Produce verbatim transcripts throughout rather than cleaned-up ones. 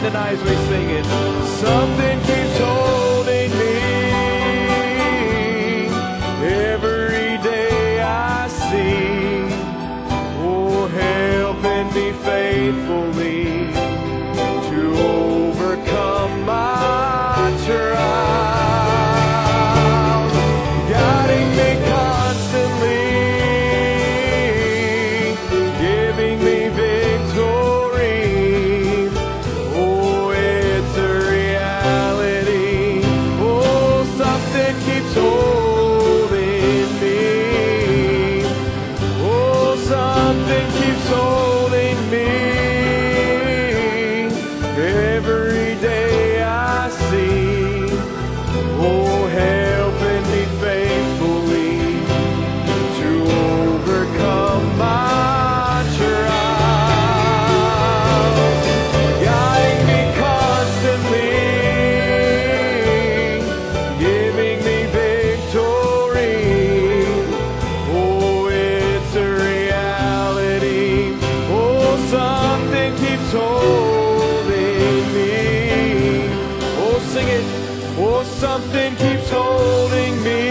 tonight as we sing it. Something keeps holding me. Every day I see. Oh, helping me faithfully to overcome my trials. Guiding me constantly. Giving me victory. Oh, it's a reality. Oh, something keeps holding me. Oh, something keeps holding me. Every day I see. Oh, helping me faithfully to overcome my trials. Guiding me constantly. Giving me victory. Oh, it's a reality. Oh, something keeps holding me. Oh, sing it. Oh, something keeps holding me.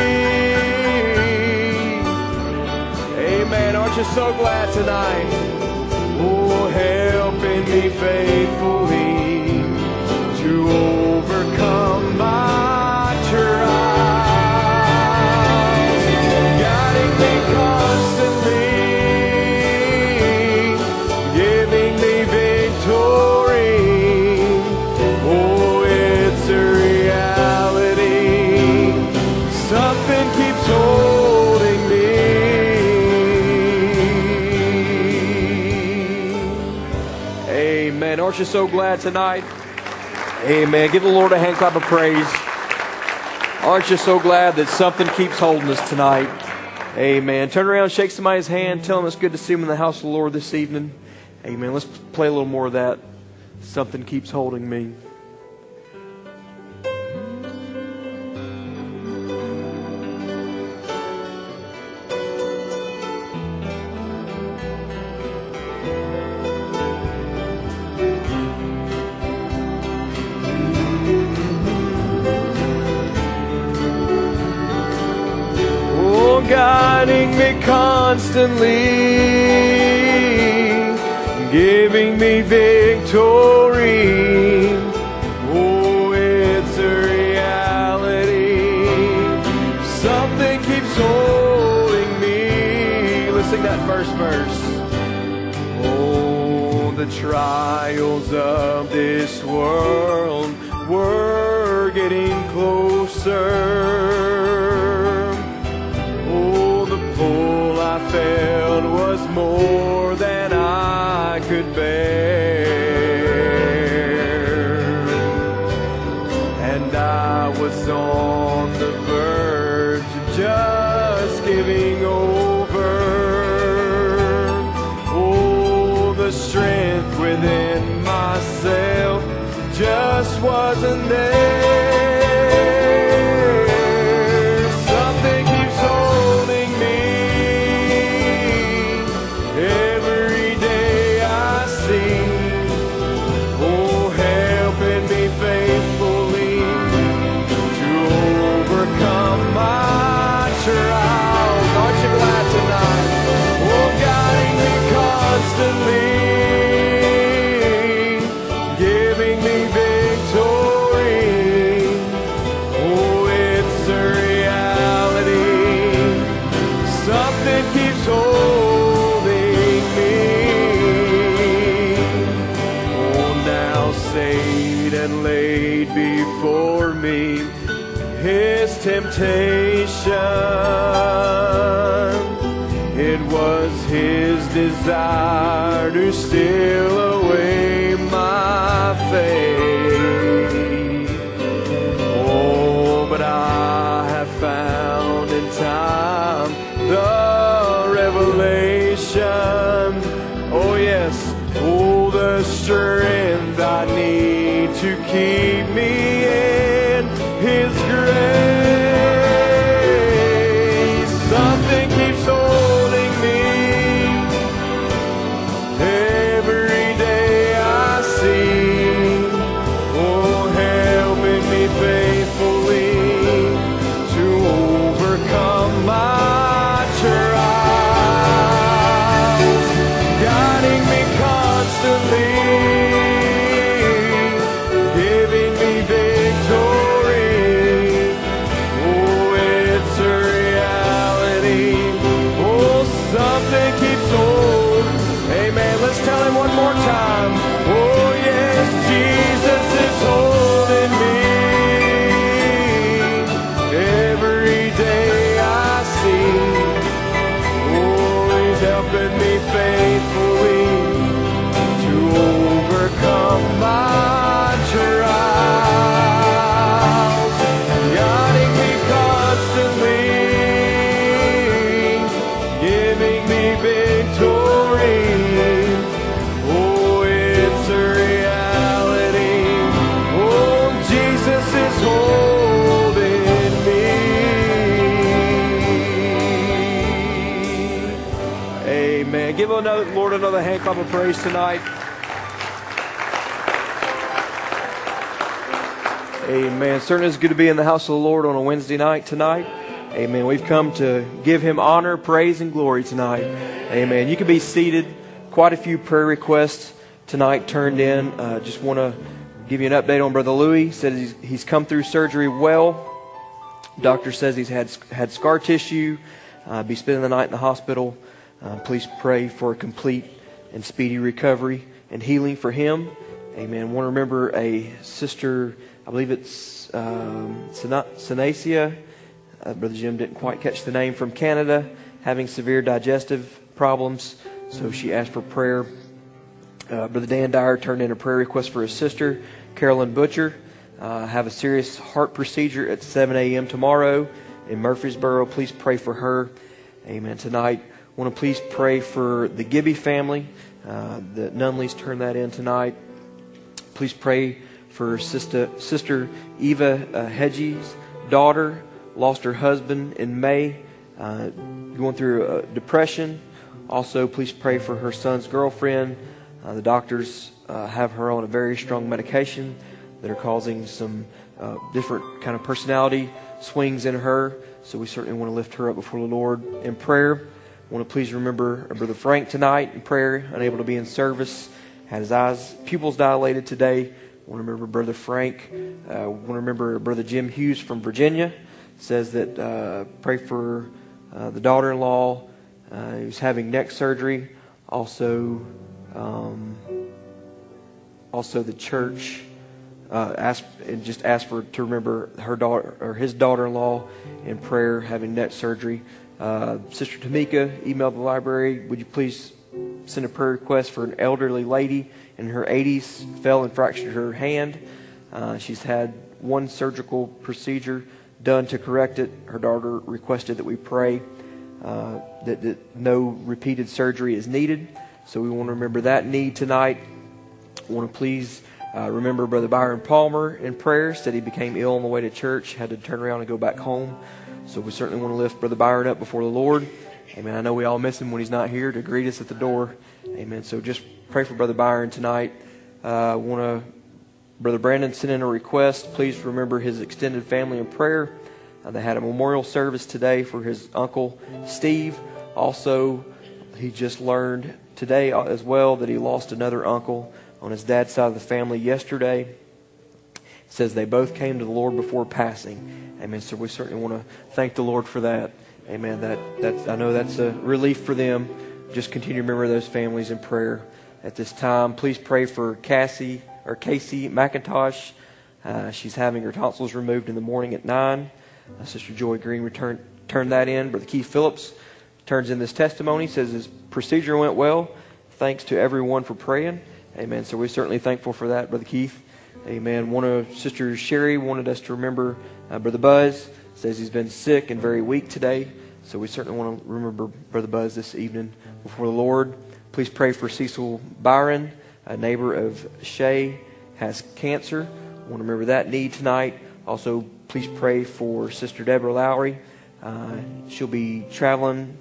Amen. Aren't you so glad tonight? Oh, helping me faithfully to overcome my trials. Guiding me constantly. Giving me victory. Oh, it's a reality. Something keeps holding me. Amen. Aren't you so glad tonight? Amen. Give the Lord a hand clap of praise. Aren't you so glad that something keeps holding us tonight? Amen. Turn around, shake somebody's hand, tell them it's good to see them in the house of the Lord this evening. Amen. Let's play a little more of that. Something keeps holding me. Oh, guiding me constantly, giving me victory. Oh, it's a reality. Something keeps holding me. Let's sing that first verse. Oh, the trials of this world were getting closer. Oh, the pull I felt was more than I could bear, and I was on the verge of just giving over. Oh, the strength within myself just wasn't there. Something keeps holding me. Every day I see. Oh, helping me faithfully to overcome my trials. Aren't you glad tonight? Oh, guiding me constantly, giving me victory. Oh, it's a reality. Something keeps holding me. Oh, now Satan laid before me his temptation. It was his desire to steal away my faith. Oh, but I have found in time the revelation. Oh, yes. Oh, the strength I need to keep me in His grace. Something keeps holding me. Every day I see. Give another, Lord another hand clap of praise tonight. Amen. Certainly it's good to be in the house of the Lord on a Wednesday night tonight. Amen. We've come to give Him honor, praise, and glory tonight. Amen. You can be seated. Quite a few prayer requests tonight turned in. Uh, just want to give you an update on Brother Louis. Said he's, he's come through surgery well. Doctor says he's had had scar tissue. Uh, be spending the night in the hospital. Uh, please pray for a complete and speedy recovery and healing for him. Amen. Want to remember a sister, I believe it's um, Sanacia. Uh, Brother Jim didn't quite catch the name, from Canada, having severe digestive problems. So she asked for prayer. Uh, Brother Dan Dyer turned in a prayer request for his sister, Carolyn Butcher. Uh, have a serious heart procedure at seven a.m. tomorrow in Murfreesboro. Please pray for her. Amen. Tonight, I want to please pray for the Gibby family. Uh, the Nunleys turned that in tonight. Please pray for Sister, Sister Eva uh, Hedges' daughter. Lost her husband in May, uh, going through uh, depression. Also, please pray for her son's girlfriend. Uh, the doctors uh, have her on a very strong medication that are causing some uh, different kind of personality swings in her. So we certainly want to lift her up before the Lord in prayer. I want to please remember Brother Frank tonight in prayer, unable to be in service. Had his eyes, pupils dilated today. I want to remember Brother Frank. Uh, I want to remember Brother Jim Hughes from Virginia. Says that uh, pray for uh, the daughter-in-law uh, who's having neck surgery. Also, um, also the church uh, ask and just ask for to remember her daughter or his daughter-in-law in prayer having neck surgery. Uh, Sister Tamika emailed the library. Would you please send a prayer request for an elderly lady in her eighties, fell and fractured her hand. Uh, she's had one surgical procedure done to correct it. Her daughter requested that we pray uh, that, that no repeated surgery is needed. So we want to remember that need tonight. I want to please uh, remember Brother Byron Palmer in prayer. Said he became ill on the way to church, had to turn around and go back home. So we certainly want to lift Brother Byron up before the Lord. Amen. I know we all miss him when he's not here to greet us at the door. Amen. So just pray for Brother Byron tonight. I uh, want to Brother Brandon sent in a request. Please remember his extended family in prayer. Uh, they had a memorial service today for his uncle Steve. Also, he just learned today as well that he lost another uncle on his dad's side of the family yesterday. It says they both came to the Lord before passing. Amen. So we certainly want to thank the Lord for that. Amen. That that's I know that's a relief for them. Just continue to remember those families in prayer at this time. Please pray for Cassie. Or Casey McIntosh. Uh, she's having her tonsils removed in the morning at nine. Uh, Sister Joy Green returned turned that in. Brother Keith Phillips turns in this testimony. Says his procedure went well. Thanks to everyone for praying. Amen. So we're certainly thankful for that, Brother Keith. Amen. One of Sister Sherry wanted us to remember uh, Brother Buzz. Says he's been sick and very weak today. So we certainly want to remember Brother Buzz this evening before the Lord. Please pray for Cecil Byron, a neighbor of Shay, has cancer. I want to remember that need tonight. Also, please pray for Sister Deborah Lowry. Uh, she'll be traveling.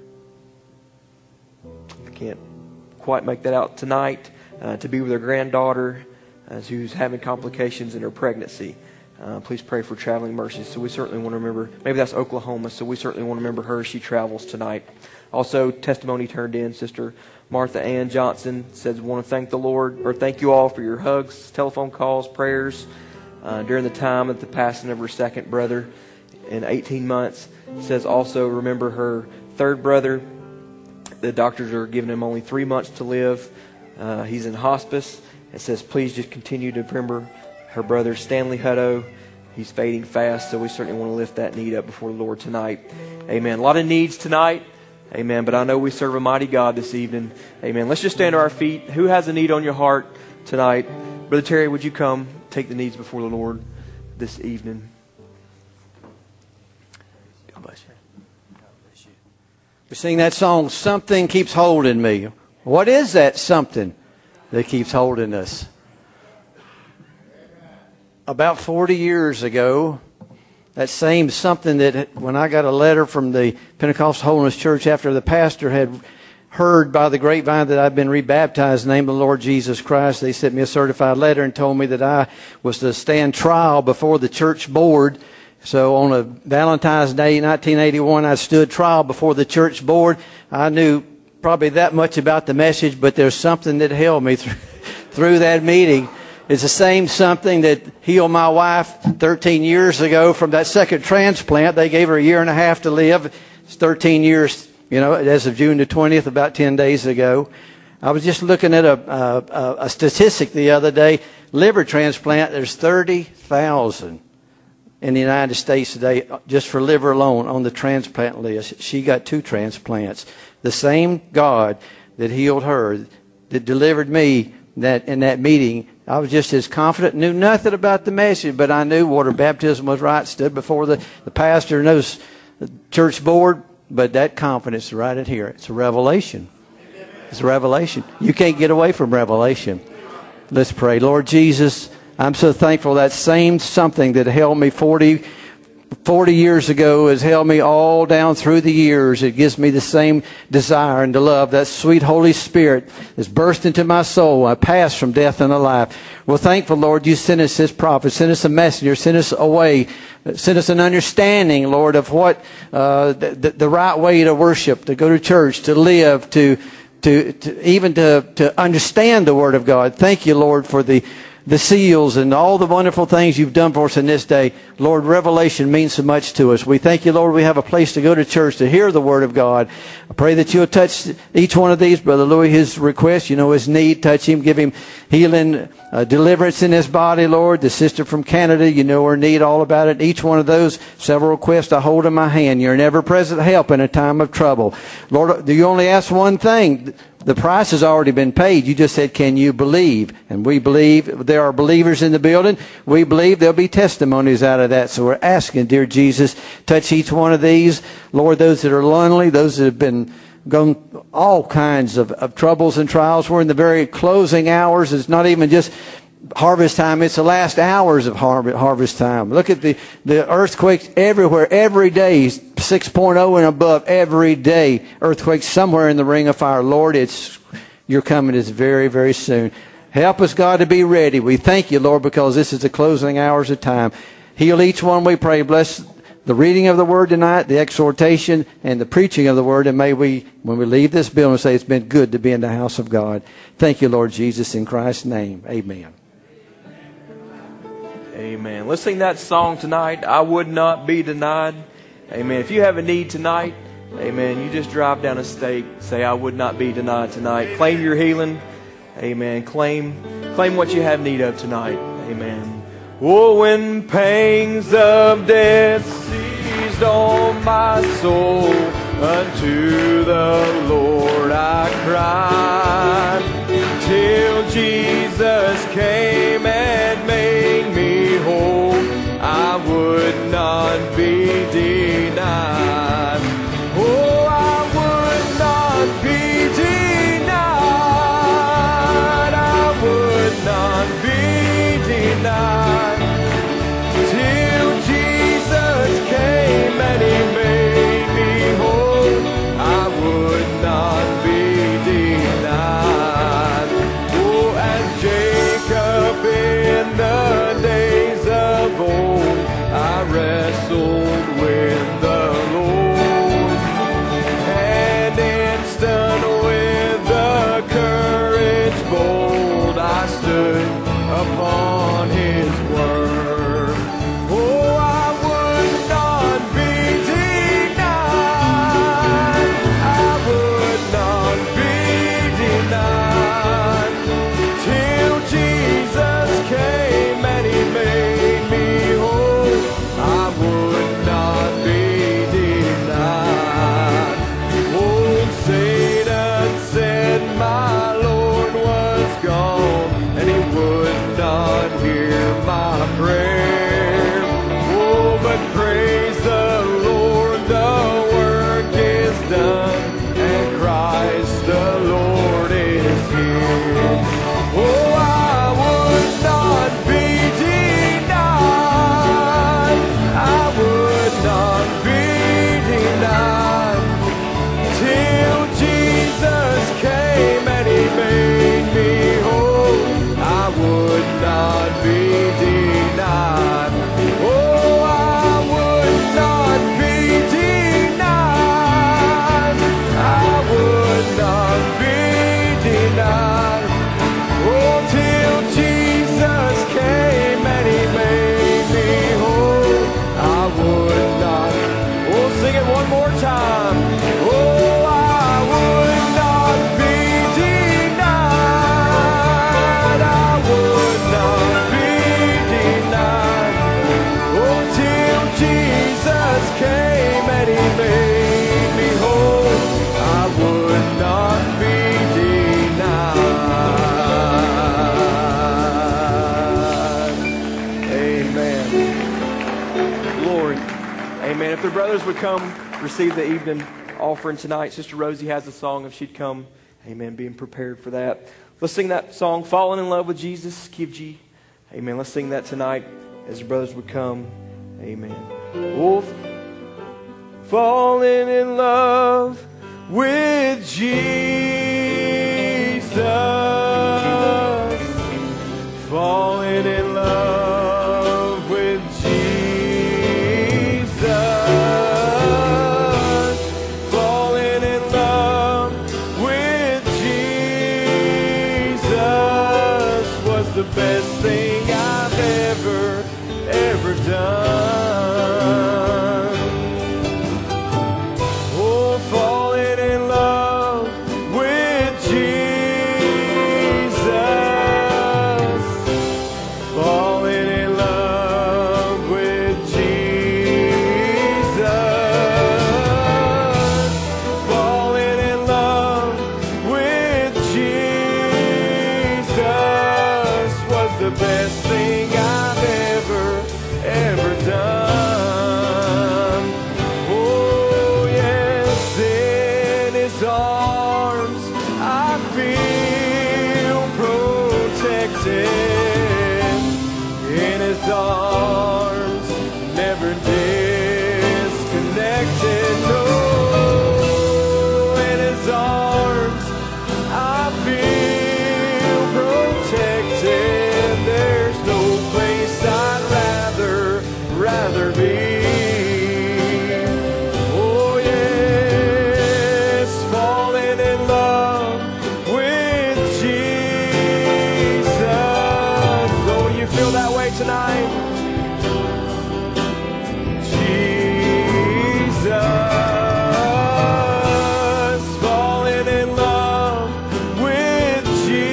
I can't quite make that out tonight. Uh, to be with her granddaughter uh, who's having complications in her pregnancy. Uh, please pray for traveling mercies. So we certainly want to remember, maybe that's Oklahoma, so we certainly want to remember her as she travels tonight. Also, testimony turned in. Sister Martha Ann Johnson says, want to thank the Lord, or thank you all for your hugs, telephone calls, prayers uh, during the time of the passing of her second brother in eighteen months. Says also, remember her third brother. The doctors are giving him only three months to live. Uh, he's in hospice. It says, please just continue to remember her brother Stanley Hutto. He's fading fast, so we certainly want to lift that need up before the Lord tonight. Amen. A lot of needs tonight. Amen. But I know we serve a mighty God this evening. Amen. Let's just stand to our feet. Who has a need on your heart tonight? Brother Terry, would you come take the needs before the Lord this evening? God bless you. We sing that song, Something Keeps Holding Me. What is that something that keeps holding us? About forty years ago, that same something that when I got a letter from the Pentecostal Holiness Church after the pastor had heard by the grapevine that I'd been rebaptized in the name of the Lord Jesus Christ. They sent me a certified letter and told me that I was to stand trial before the church board. So on a Valentine's Day, nineteen eighty-one, I stood trial before the church board. I knew probably that much about the message, but there's something that held me through, through that meeting. It's the same something that healed my wife thirteen years ago from that second transplant. They gave her a year and a half to live. It's thirteen years, you know, as of June the twentieth, about ten days ago. I was just looking at a, a, a statistic the other day. Liver transplant, there's thirty thousand in the United States today just for liver alone on the transplant list. She got two transplants. The same God that healed her, that delivered me that in that meeting, I was just as confident, knew nothing about the message, but I knew water baptism was right, stood before the, the pastor and those the church board, but that confidence is right in here. It's a revelation. It's a revelation. You can't get away from revelation. Let's pray. Lord Jesus, I'm so thankful that same something that held me forty, forty years ago has held me all down through the years. It gives me the same desire and to love. That sweet Holy Spirit has burst into my soul. I pass from death unto life. We're thankful, Lord, you sent us this prophet, sent us a messenger, sent us a way, sent us an understanding, Lord, of what uh, the, the right way to worship, to go to church, to live, to to, to even to, to understand the Word of God. Thank you, Lord, for the the seals and all the wonderful things you've done for us in this day. Lord, revelation means so much to us. We thank you, Lord, we have a place to go to church to hear the Word of God. I pray that you'll touch each one of these. Brother Louis, his request, you know his need. Touch him, give him healing, uh, deliverance in his body, Lord. The sister from Canada, you know her need, all about it. Each one of those, several requests I hold in my hand. You're an ever-present help in a time of trouble. Lord, you only ask one thing. The price has already been paid. You just said, can you believe? And we believe there are believers in the building. We believe there'll be testimonies out of that. So we're asking, dear Jesus, touch each one of these. Lord, those that are lonely, those that have been gone all kinds of, of troubles and trials. We're in the very closing hours. It's not even just harvest time. It's the last hours of harvest time. Look at the, the earthquakes everywhere, every day, six point oh and above, every day. Earthquakes somewhere in the ring of fire. Lord, it's your coming is very, very soon. Help us, God, to be ready. We thank you, Lord, because this is the closing hours of time. Heal each one, we pray. Bless the reading of the Word tonight, the exhortation, and the preaching of the Word. And may we, when we leave this building, say it's been good to be in the house of God. Thank you, Lord Jesus, in Christ's name. Amen. Amen. Let's sing that song tonight, I Would Not Be Denied. Amen. If you have a need tonight, amen, you just drive down a state, say, I would not be denied tonight. Claim your healing. Amen. Claim, claim what you have need of tonight. Amen. Oh, when pangs of death seized on my soul, unto the Lord I cried, till Jesus came and made me whole. I would not be denied. Oh, I would not be denied. I would not be denied. Till Jesus came and He made me whole. I would not be denied. Oh, as Jacob in the days of old, I wrestled with Amen. If the brothers would come receive the evening offering tonight, Sister Rosie has a song if she'd come. Amen. Being prepared for that. Let's sing that song, Falling in Love with Jesus, Kivji. Amen. Let's sing that tonight as the brothers would come. Amen. Oh, falling in love with Jesus. Falling in love with Jesus. Falling in love with Jesus was the best thing I've ever, ever done. Oh, falling in love with Jesus. Falling in love with Jesus. Falling in love with Jesus was the best thing I've ever, ever done. Oh yes, in His arms I feel protected. In His arms, never disconnected. No, in His arms I feel protected. There's no place I'd rather, rather be. Oh yes, falling in love with Jesus. Oh, do you feel that way tonight? Jesus, falling in love with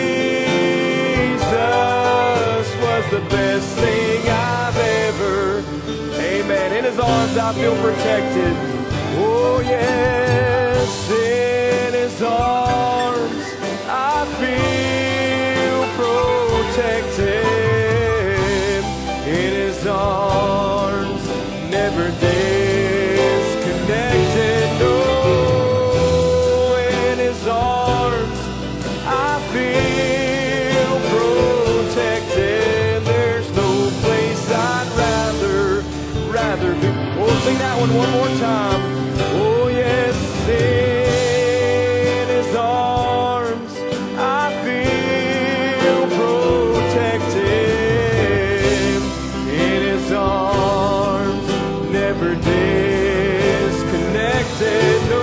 Jesus was the best thing I've ever. Amen. In His arms I feel protected. Oh yes, in His arms I feel protected. In His arms, never disconnected. No, in His arms I feel protected. There's no place I'd rather, rather be. Oh, sing that one one more time. Oh yes, in His arms I feel protected. In His arms, never disconnected. No,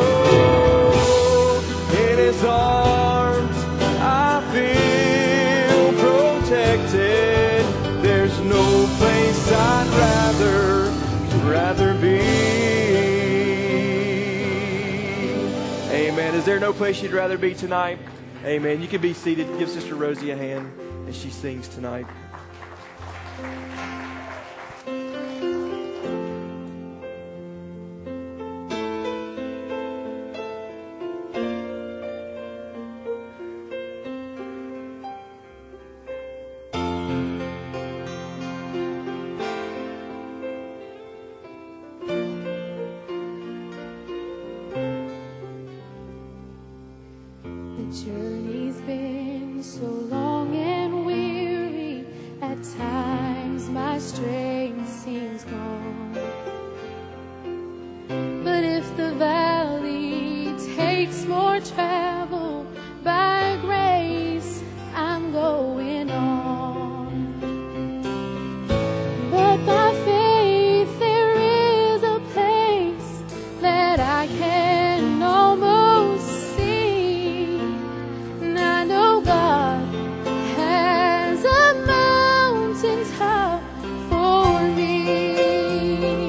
in His arms I feel protected. There's no place I'd rather, rather be. Amen. Is there no place you'd rather be tonight? Amen. You can be seated. Give Sister Rosie a hand as she sings tonight. The journey's been so long and weary. At times my strength seems gone. But if the valley takes more travel, by grace I'm going on. But by faith there is a place that I can almost see. And I know God has a mountain top for me.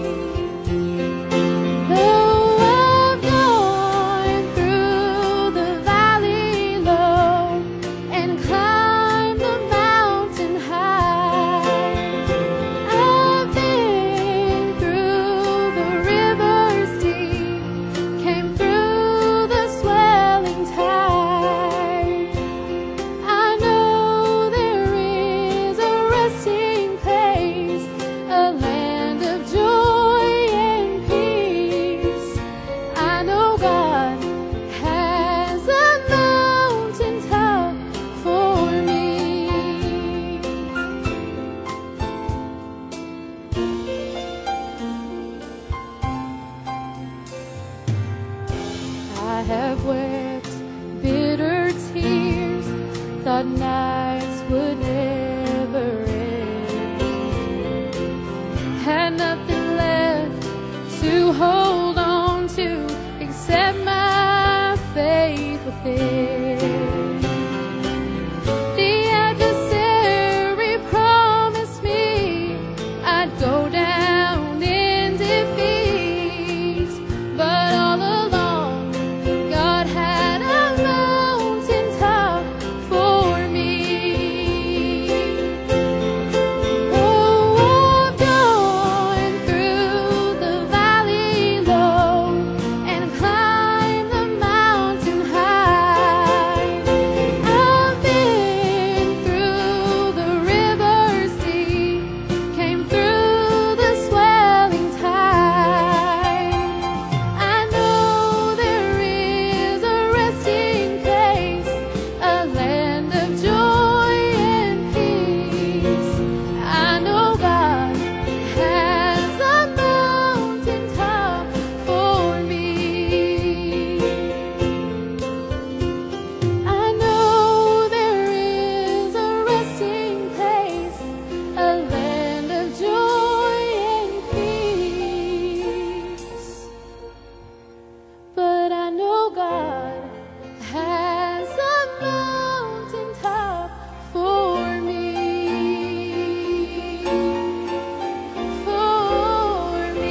Though I've gone through the I have wept bitter tears, thought nights would never end. Had nothing left to hold on to except my faith within. The adversary promised me I'd go down in defeat, but all along God had a mountaintop for me. Oh, I've gone through the valley low and climbed the mountain high. I've been through the rivers deep, came through the swelling tide. I know there is a resting place, a land of joy and peace. I know God has a mountaintop for me. I know there is a resting place, a land of joy and peace. But I know God has a mountaintop for me. For me.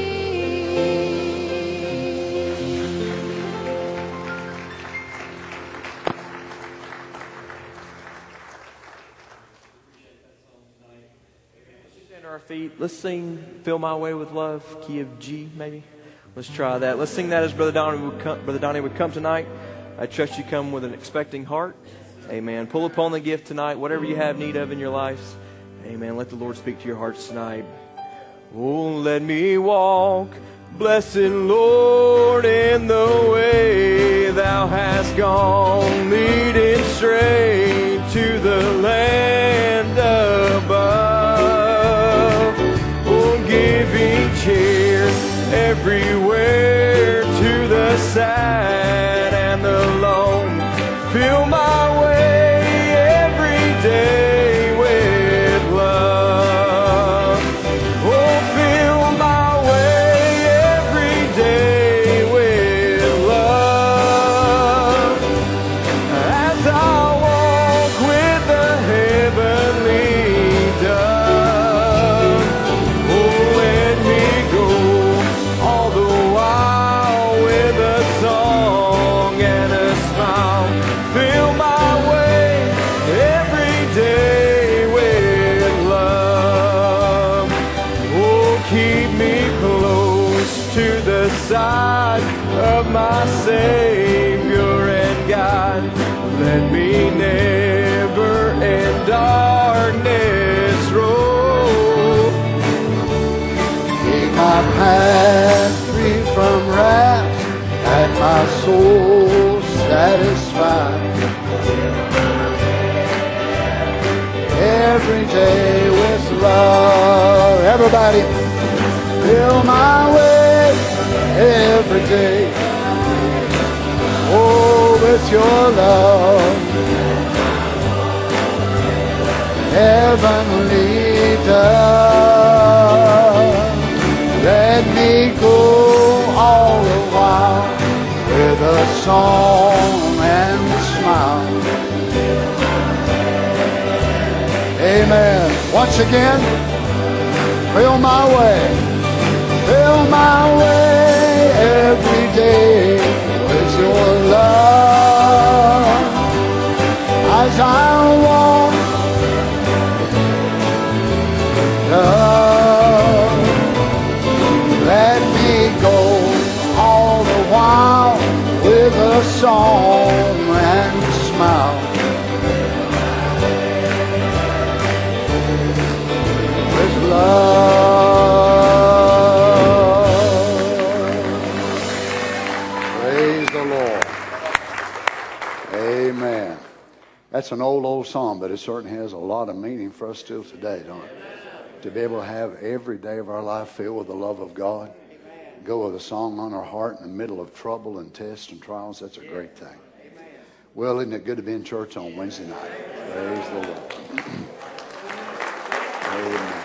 Stand to our feet. Let's sing Fill My Way with Love, key of G, maybe. Let's try that. Let's sing that as Brother Donnie would come, Brother Donnie would come tonight. I trust you come with an expecting heart. Amen. Pull upon the gift tonight, whatever you have need of in your lives. Amen. Let the Lord speak to your hearts tonight. Oh, let me walk, blessed Lord, in the way Thou hast gone, leading straight to the land above. Oh, giving cheer everywhere to the sad and the lone. Fill my way every day with love. Oh, fill my way every day with love. As I walk with the heavenly dove. Oh, let me go all the while with a song and a smile. Fill my way every day with love. Oh, keep me close to the side of my Savior and God. Let me never in darkness roam. Keep my path free from wrath and my soul satisfied. Every day with love. Everybody, fill my way every day. Oh, with your love. Heavenly dove. Let me go all the while with a song and a smile. Amen. Once again, fill my way, fill my way every day with your love. As I walk, love, let me go all the while with a song and a smile. With love. Praise the Lord. Amen. That's an old, old song, but it certainly has a lot of meaning for us still today, don't it? To be able to have every day of our life filled with the love of God. go with a song on our heart in the middle of trouble and tests and trials, that's a great thing. Well, isn't it good to be in church on Wednesday night? Praise the Lord. Amen.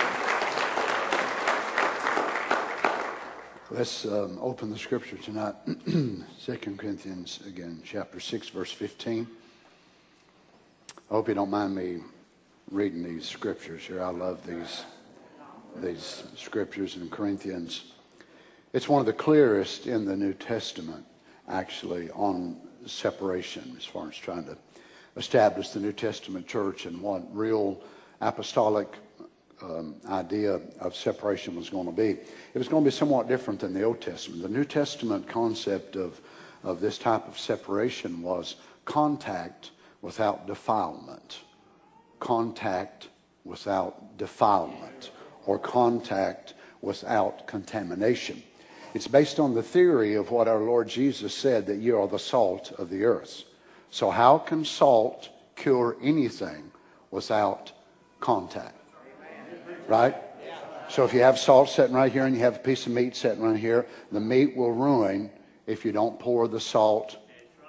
Let's um, open the scripture tonight. Second Corinthians, again, chapter six, verse fifteen. I hope you don't mind me reading these scriptures here. I love these, these scriptures in Corinthians. It's one of the clearest in the New Testament, actually, on separation as far as trying to establish the New Testament church and what real apostolic um, idea of separation was going to be. It was going to be somewhat different than the Old Testament. The New Testament concept of, of this type of separation was contact without defilement. Contact without defilement, or contact without contamination. It's based on the theory of what our Lord Jesus said, that you are the salt of the earth. So how can salt cure anything without contact? Right? So if you have salt sitting right here and you have a piece of meat sitting right here, the meat will ruin if you don't pour the salt.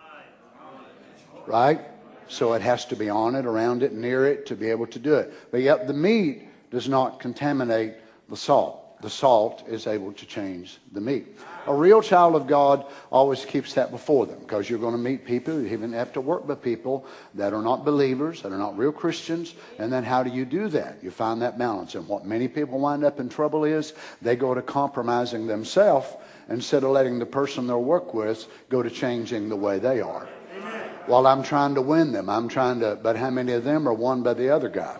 Right? So it has to be on it, around it, near it to be able to do it. But yet the meat does not contaminate the salt. The salt is able to change the meat. A real child of God always keeps that before them, because you're going to meet people, you even have to work with people that are not believers, that are not real Christians. And then how do you do that? You find that balance. And what many people wind up in trouble is they go to compromising themselves instead of letting the person they'll work with go to changing the way they are. While I'm trying to win them, I'm trying to, but how many of them are won by the other guy?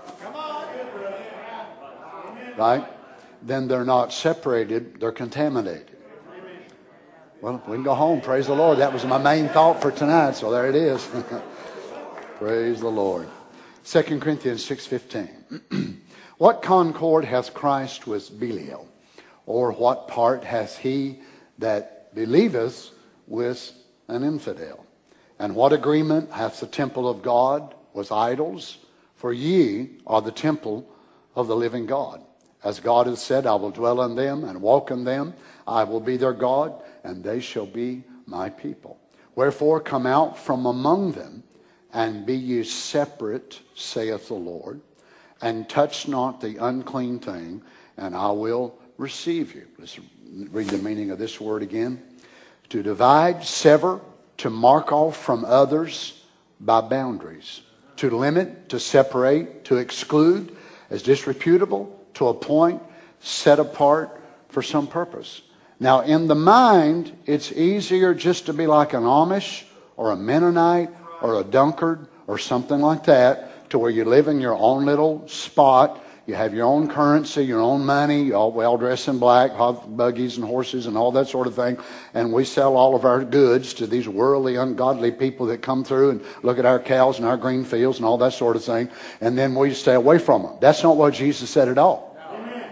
Right? Then they're not separated, they're contaminated. Well, we can go home. Praise the Lord. That was my main thought for tonight, so there it is. Praise the Lord. Second Corinthians six fifteen. What concord hath Christ with Belial? Or what part hath he that believeth with an infidel? And what agreement hath the temple of God with idols? For ye are the temple of the living God. As God hath said, I will dwell in them and walk in them. I will be their God, and they shall be my people. Wherefore come out from among them, and be ye separate, saith the Lord, and touch not the unclean thing, and I will receive you. Let's read the meaning of this word again. To divide, sever, to mark off from others by boundaries. To limit, to separate, to exclude as disreputable, to appoint, set apart for some purpose. Now, in the mind, it's easier just to be like an Amish or a Mennonite or a Dunkard or something like that, to where you live in your own little spot. You have your own currency, your own money, you all well dressed in black, have buggies and horses and all that sort of thing. And we sell all of our goods to these worldly, ungodly people that come through and look at our cows and our green fields and all that sort of thing. And then we stay away from them. That's not what Jesus said at all. Amen.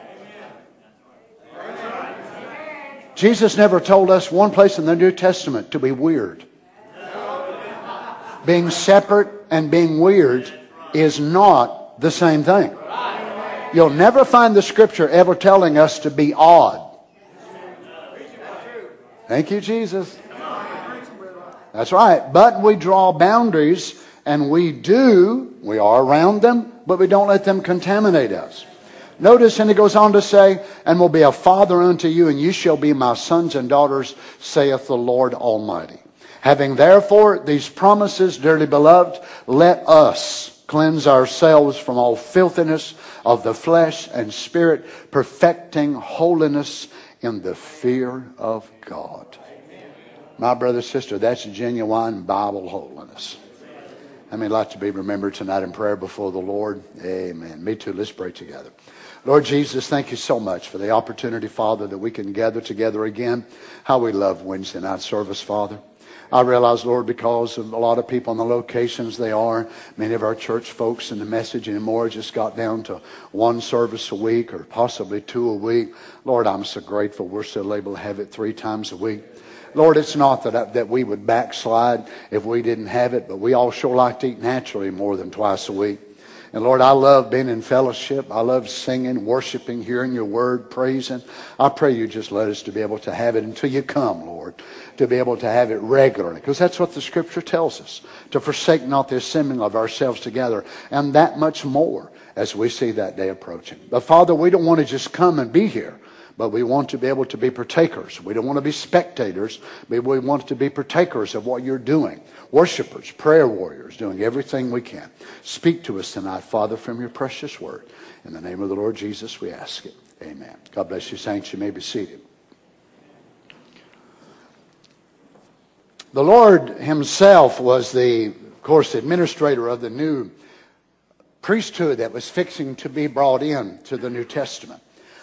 Jesus never told us one place in the New Testament to be weird. Being separate and being weird is not the same thing. You'll never find the scripture ever telling us to be odd. Thank you, Jesus. That's right. But we draw boundaries, and we do, we are around them, but we don't let them contaminate us. Notice, and he goes on to say, and will be a father unto you, and you shall be my sons and daughters, saith the Lord Almighty. Having therefore these promises, dearly beloved, let us cleanse ourselves from all filthiness of the flesh and spirit, perfecting holiness in the fear of God. Amen. My brother, sister, that's genuine Bible holiness. I mean, like to be remembered tonight in prayer before the Lord. Amen. Me too. Let's pray together. Lord Jesus, thank you so much for the opportunity, Father, that we can gather together again. How we love Wednesday night service, Father. I realize, Lord, because of a lot of people on the locations they are, many of our church folks in the message anymore just got down to one service a week or possibly two a week. Lord, I'm so grateful we're still able to have it three times a week. Lord, it's not that I, that we would backslide if we didn't have it, but we all sure like to eat naturally more than twice a week. And Lord, I love being in fellowship. I love singing, worshiping, hearing your word, praising. I pray you just let us to be able to have it until you come, Lord, to be able to have it regularly. Because that's what the Scripture tells us, to forsake not the assembling of ourselves together, and that much more as we see that day approaching. But Father, we don't want to just come and be here, but we want to be able to be partakers. We don't want to be spectators, but we want to be partakers of what you're doing. Worshipers, prayer warriors, doing everything we can. Speak to us tonight, Father, from your precious word. In the name of the Lord Jesus, we ask it. Amen. God bless you, saints. You may be seated. The Lord himself was the, of course, administrator of the new priesthood that was fixing to be brought in to the New Testament.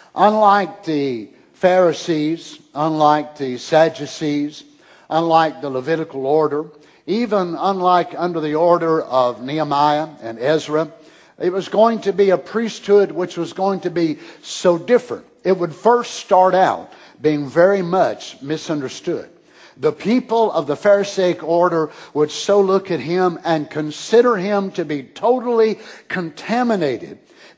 Unlike the Pharisees, unlike the Sadducees, unlike the Levitical order, even unlike under the order of Nehemiah and Ezra, it was going to be a priesthood which was going to be so different. It would first start out being very much misunderstood. The people of the Pharisaic order would so look at him and consider him to be totally contaminated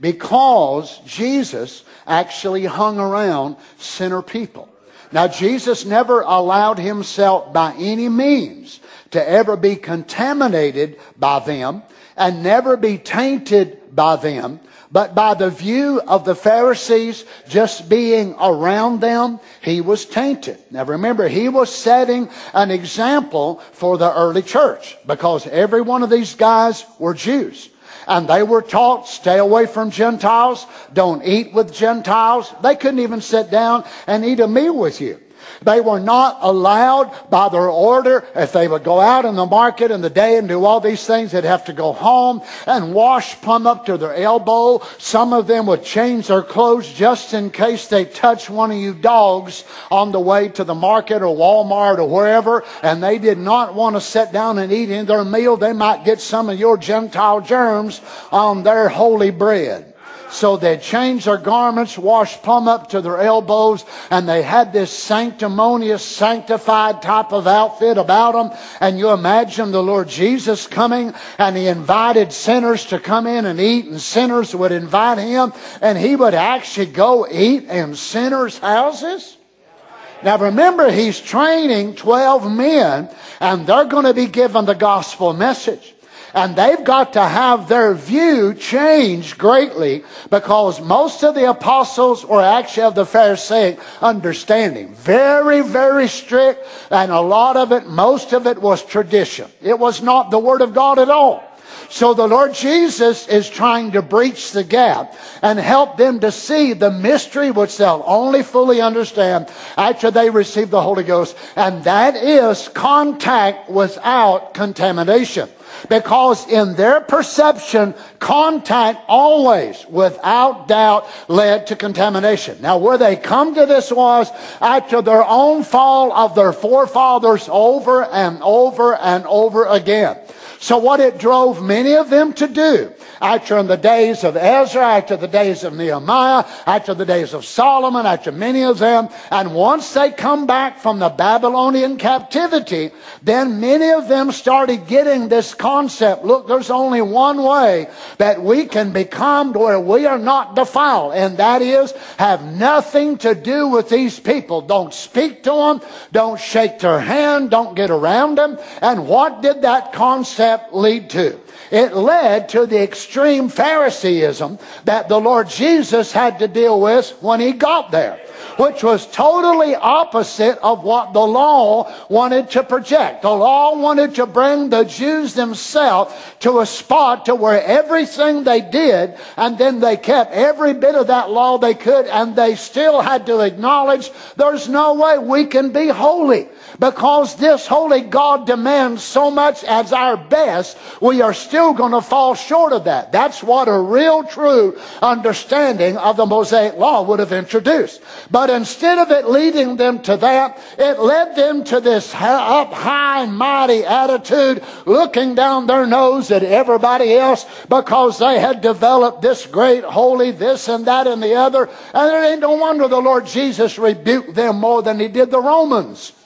because Jesus actually hung around sinner people. Now, Jesus never allowed himself by any means to ever be contaminated by them and never be tainted by them. But by the view of the Pharisees just being around them, he was tainted. Now remember, he was setting an example for the early church because every one of these guys were Jews. And they were taught, stay away from Gentiles, don't eat with Gentiles. They couldn't even sit down and eat a meal with you. They were not allowed by their order. If they would go out in the market in the day and do all these things, they'd have to go home and wash plumb up to their elbow. Some of them would change their clothes just in case they touched one of you dogs on the way to the market or Walmart or wherever, and they did not want to sit down and eat in their meal. They might get some of your Gentile germs on their holy bread. So they'd change their garments, wash plumb up to their elbows, and they had this sanctimonious, sanctified type of outfit about them. And you imagine the Lord Jesus coming, and he invited sinners to come in and eat, and sinners would invite him, and he would actually go eat in sinners' houses? Now remember, he's training twelve men, and they're going to be given the gospel message. And they've got to have their view changed greatly because most of the apostles were actually of the Pharisaic understanding. Very, very strict, and a lot of it, most of it was tradition. It was not the Word of God at all. So the Lord Jesus is trying to breach the gap and help them to see the mystery which they'll only fully understand after they receive the Holy Ghost. And that is contact without contamination. Because in their perception, contact always, without doubt, led to contamination. Now, where they come to this was after their own fall of their forefathers over and over and over again. So what it drove many of them to do, after in the days of Ezra, after the days of Nehemiah, after the days of Solomon, after many of them, and once they come back from the Babylonian captivity, then many of them started getting this concept. Look, there's only one way that we can become to where we are not defiled, and that is have nothing to do with these people. Don't speak to them, don't shake their hand, don't get around them. And what did that concept lead to? It led to the extreme Phariseeism that the Lord Jesus had to deal with when he got there, which was totally opposite of what the law wanted to project. The law wanted to bring the Jews themselves to a spot to where everything they did, and then they kept every bit of that law they could, and they still had to acknowledge there's no way we can be holy. Because this holy God demands so much as our best, we are still going to fall short of that. That's what a real true understanding of the Mosaic Law would have introduced. But instead of it leading them to that, it led them to this up high and mighty attitude, looking down their nose at everybody else because they had developed this great holy this and that and the other. And it ain't no wonder the Lord Jesus rebuked them more than he did the Romans.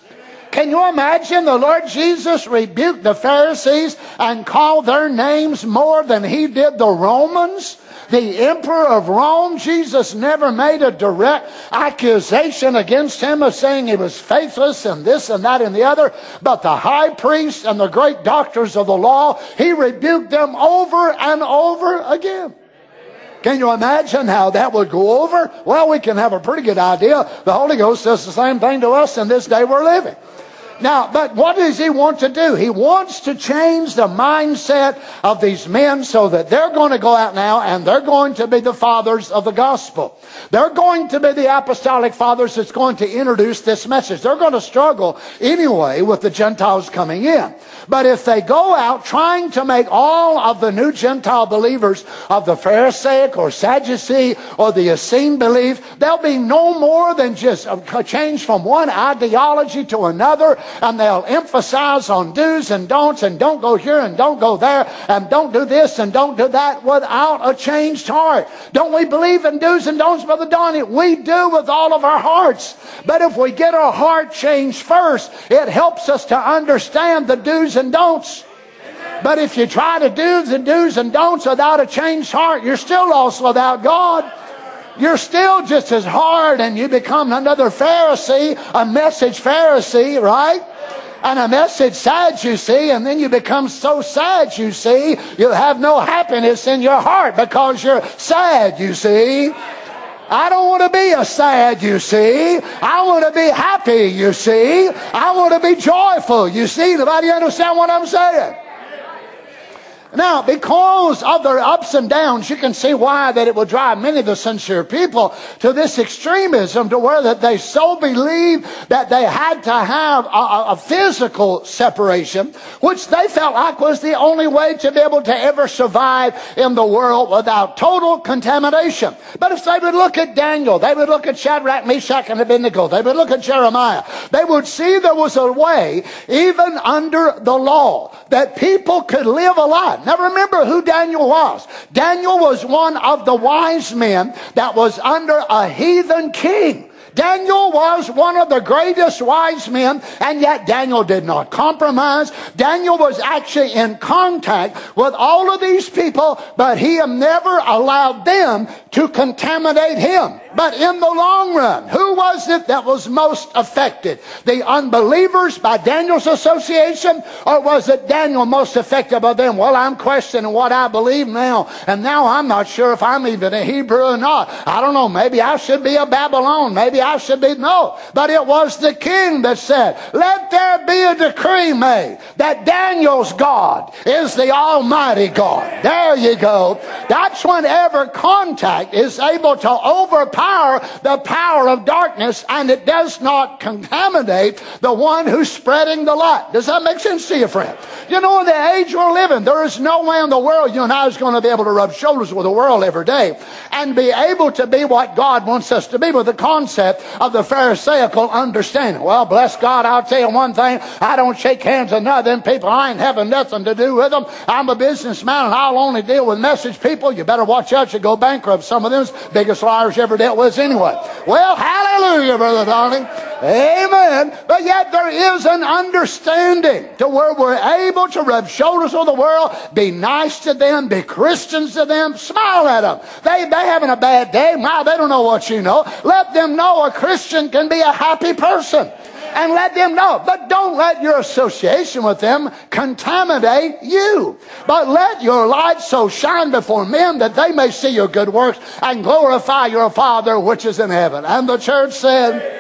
Can you imagine the Lord Jesus rebuked the Pharisees and called their names more than he did the Romans? The emperor of Rome, Jesus never made a direct accusation against him of saying he was faithless and this and that and the other. But the high priests and the great doctors of the law, he rebuked them over and over again. Can you imagine how that would go over? Well, we can have a pretty good idea. The Holy Ghost does the same thing to us in this day we're living. Now, but what does he want to do? He wants to change the mindset of these men so that they're going to go out now and they're going to be the fathers of the gospel. They're going to be the apostolic fathers that's going to introduce this message. They're going to struggle anyway with the Gentiles coming in. But if they go out trying to make all of the new Gentile believers of the Pharisaic or Sadducee or the Essene belief, they'll be no more than just a change from one ideology to another. And they'll emphasize on do's and don'ts and don't go here and don't go there and don't do this and don't do that without a changed heart. Don't we believe in do's and don'ts, Brother Donnie? We do with all of our hearts. But if we get our heart changed first, it helps us to understand the do's and don'ts. But if you try to do the do's and don'ts without a changed heart, you're still lost without God. You're still just as hard, and you become another Pharisee, a message Pharisee, right? And a message Sadducee, and then you become so sad, you see, you have no happiness in your heart because you're sad, you see. I don't want to be a sad, you see. I want to be happy, you see. I want to be joyful, you see. Nobody understand what I'm saying? Now, because of their ups and downs, you can see why that it will drive many of the sincere people to this extremism, to where that they so believe that they had to have a, a physical separation, which they felt like was the only way to be able to ever survive in the world without total contamination. But if they would look at Daniel, they would look at Shadrach, Meshach, and Abednego, they would look at Jeremiah, they would see there was a way, even under the law, that people could live a life. Now remember who Daniel was. Daniel was one of the wise men that was under a heathen king. Daniel was one of the greatest wise men, and yet Daniel did not compromise. Daniel was actually in contact with all of these people, but he never allowed them to contaminate him. But in the long run, who was it that was most affected? The unbelievers by Daniel's association, or was it Daniel most affected by them? Well, I'm questioning what I believe now, and now I'm not sure if I'm even a Hebrew or not. I don't know, maybe I should be a Babylon, maybe I should be, no. But it was the king that said, let there be a decree made that Daniel's God is the Almighty God. There you go. That's whenever contact is able to overpower the power of darkness, and it does not contaminate the one who's spreading the light. Does that make sense to you, friend? You know, in the age we're living, there is no way in the world you and I is going to be able to rub shoulders with the world every day and be able to be what God wants us to be with the concept of the Pharisaical understanding. Well, bless God, I'll tell you one thing. I don't shake hands with none of them people. I ain't having nothing to do with them. I'm a businessman, and I'll only deal with message people. You better watch out. You go bankrupt. Some of them's biggest liars you ever dealt with anyway. Well, hallelujah, Brother Donnie. Amen. But yet there is an understanding to where we're able to rub shoulders with the world, be nice to them, be Christians to them, smile at them. They, they having a bad day. Wow, they don't know what you know. Let them know a Christian can be a happy person. And let them know. But don't let your association with them contaminate you. But let your light so shine before men that they may see your good works and glorify your Father which is in heaven. And the church said...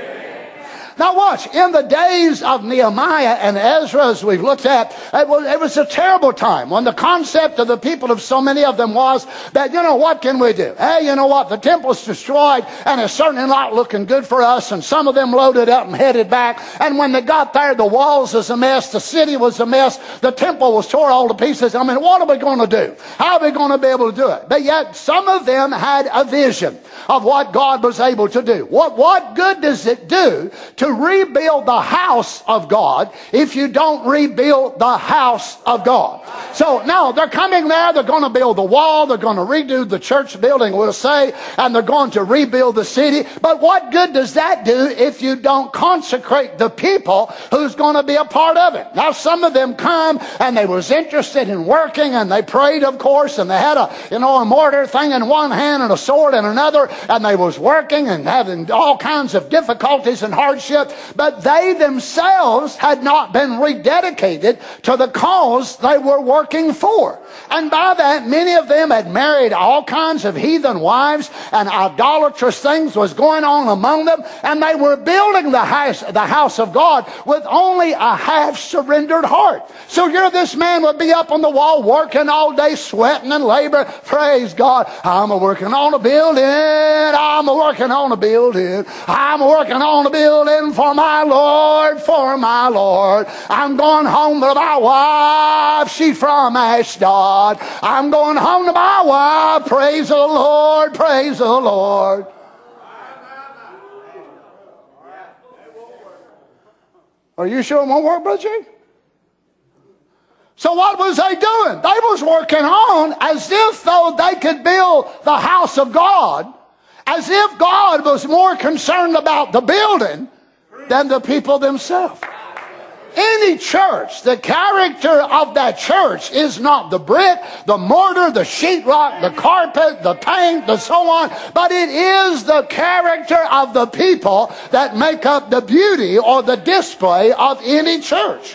Now watch, in the days of Nehemiah and Ezra, as we've looked at, it was, it was a terrible time when the concept of the people of so many of them was that, you know, what can we do? Hey, you know what? The temple's destroyed, and it's certainly not looking good for us, and some of them loaded up and headed back, and when they got there, the walls was a mess, the city was a mess, the temple was tore all to pieces. I mean, what are we going to do? How are we going to be able to do it? But yet, some of them had a vision of what God was able to do. What, what good does it do to to rebuild the house of God if you don't rebuild the house of God. So now they're coming there, they're going to build the wall, they're going to redo the church building, we'll say, and they're going to rebuild the city. But what good does that do if you don't consecrate the people who's going to be a part of it? Now some of them come and they was interested in working, and they prayed, of course, and they had a, you know, a mortar thing in one hand and a sword in another, and they was working and having all kinds of difficulties and hardship, but they themselves had not been rededicated to the cause they were working for. And by that, many of them had married all kinds of heathen wives, and idolatrous things was going on among them, and they were building the house, the house of God with only a half-surrendered heart. So here this man would be up on the wall working all day, sweating and labor. Praise God. I'm working on a building. I'm working on a building. I'm working on a building for my Lord, for my Lord. I'm going home to my wife. She's from Ashdod. I'm going home to my wife. Praise the Lord. Praise the Lord. Are you sure it won't work, Brother Jay? So what was they doing? They was working on as if though they could build the house of God, as if God was more concerned about the building than the people themselves. Any church, the character of that church is not the brick, the mortar, the sheetrock, the carpet, the paint, the so on, but it is the character of the people that make up the beauty or the display of any church.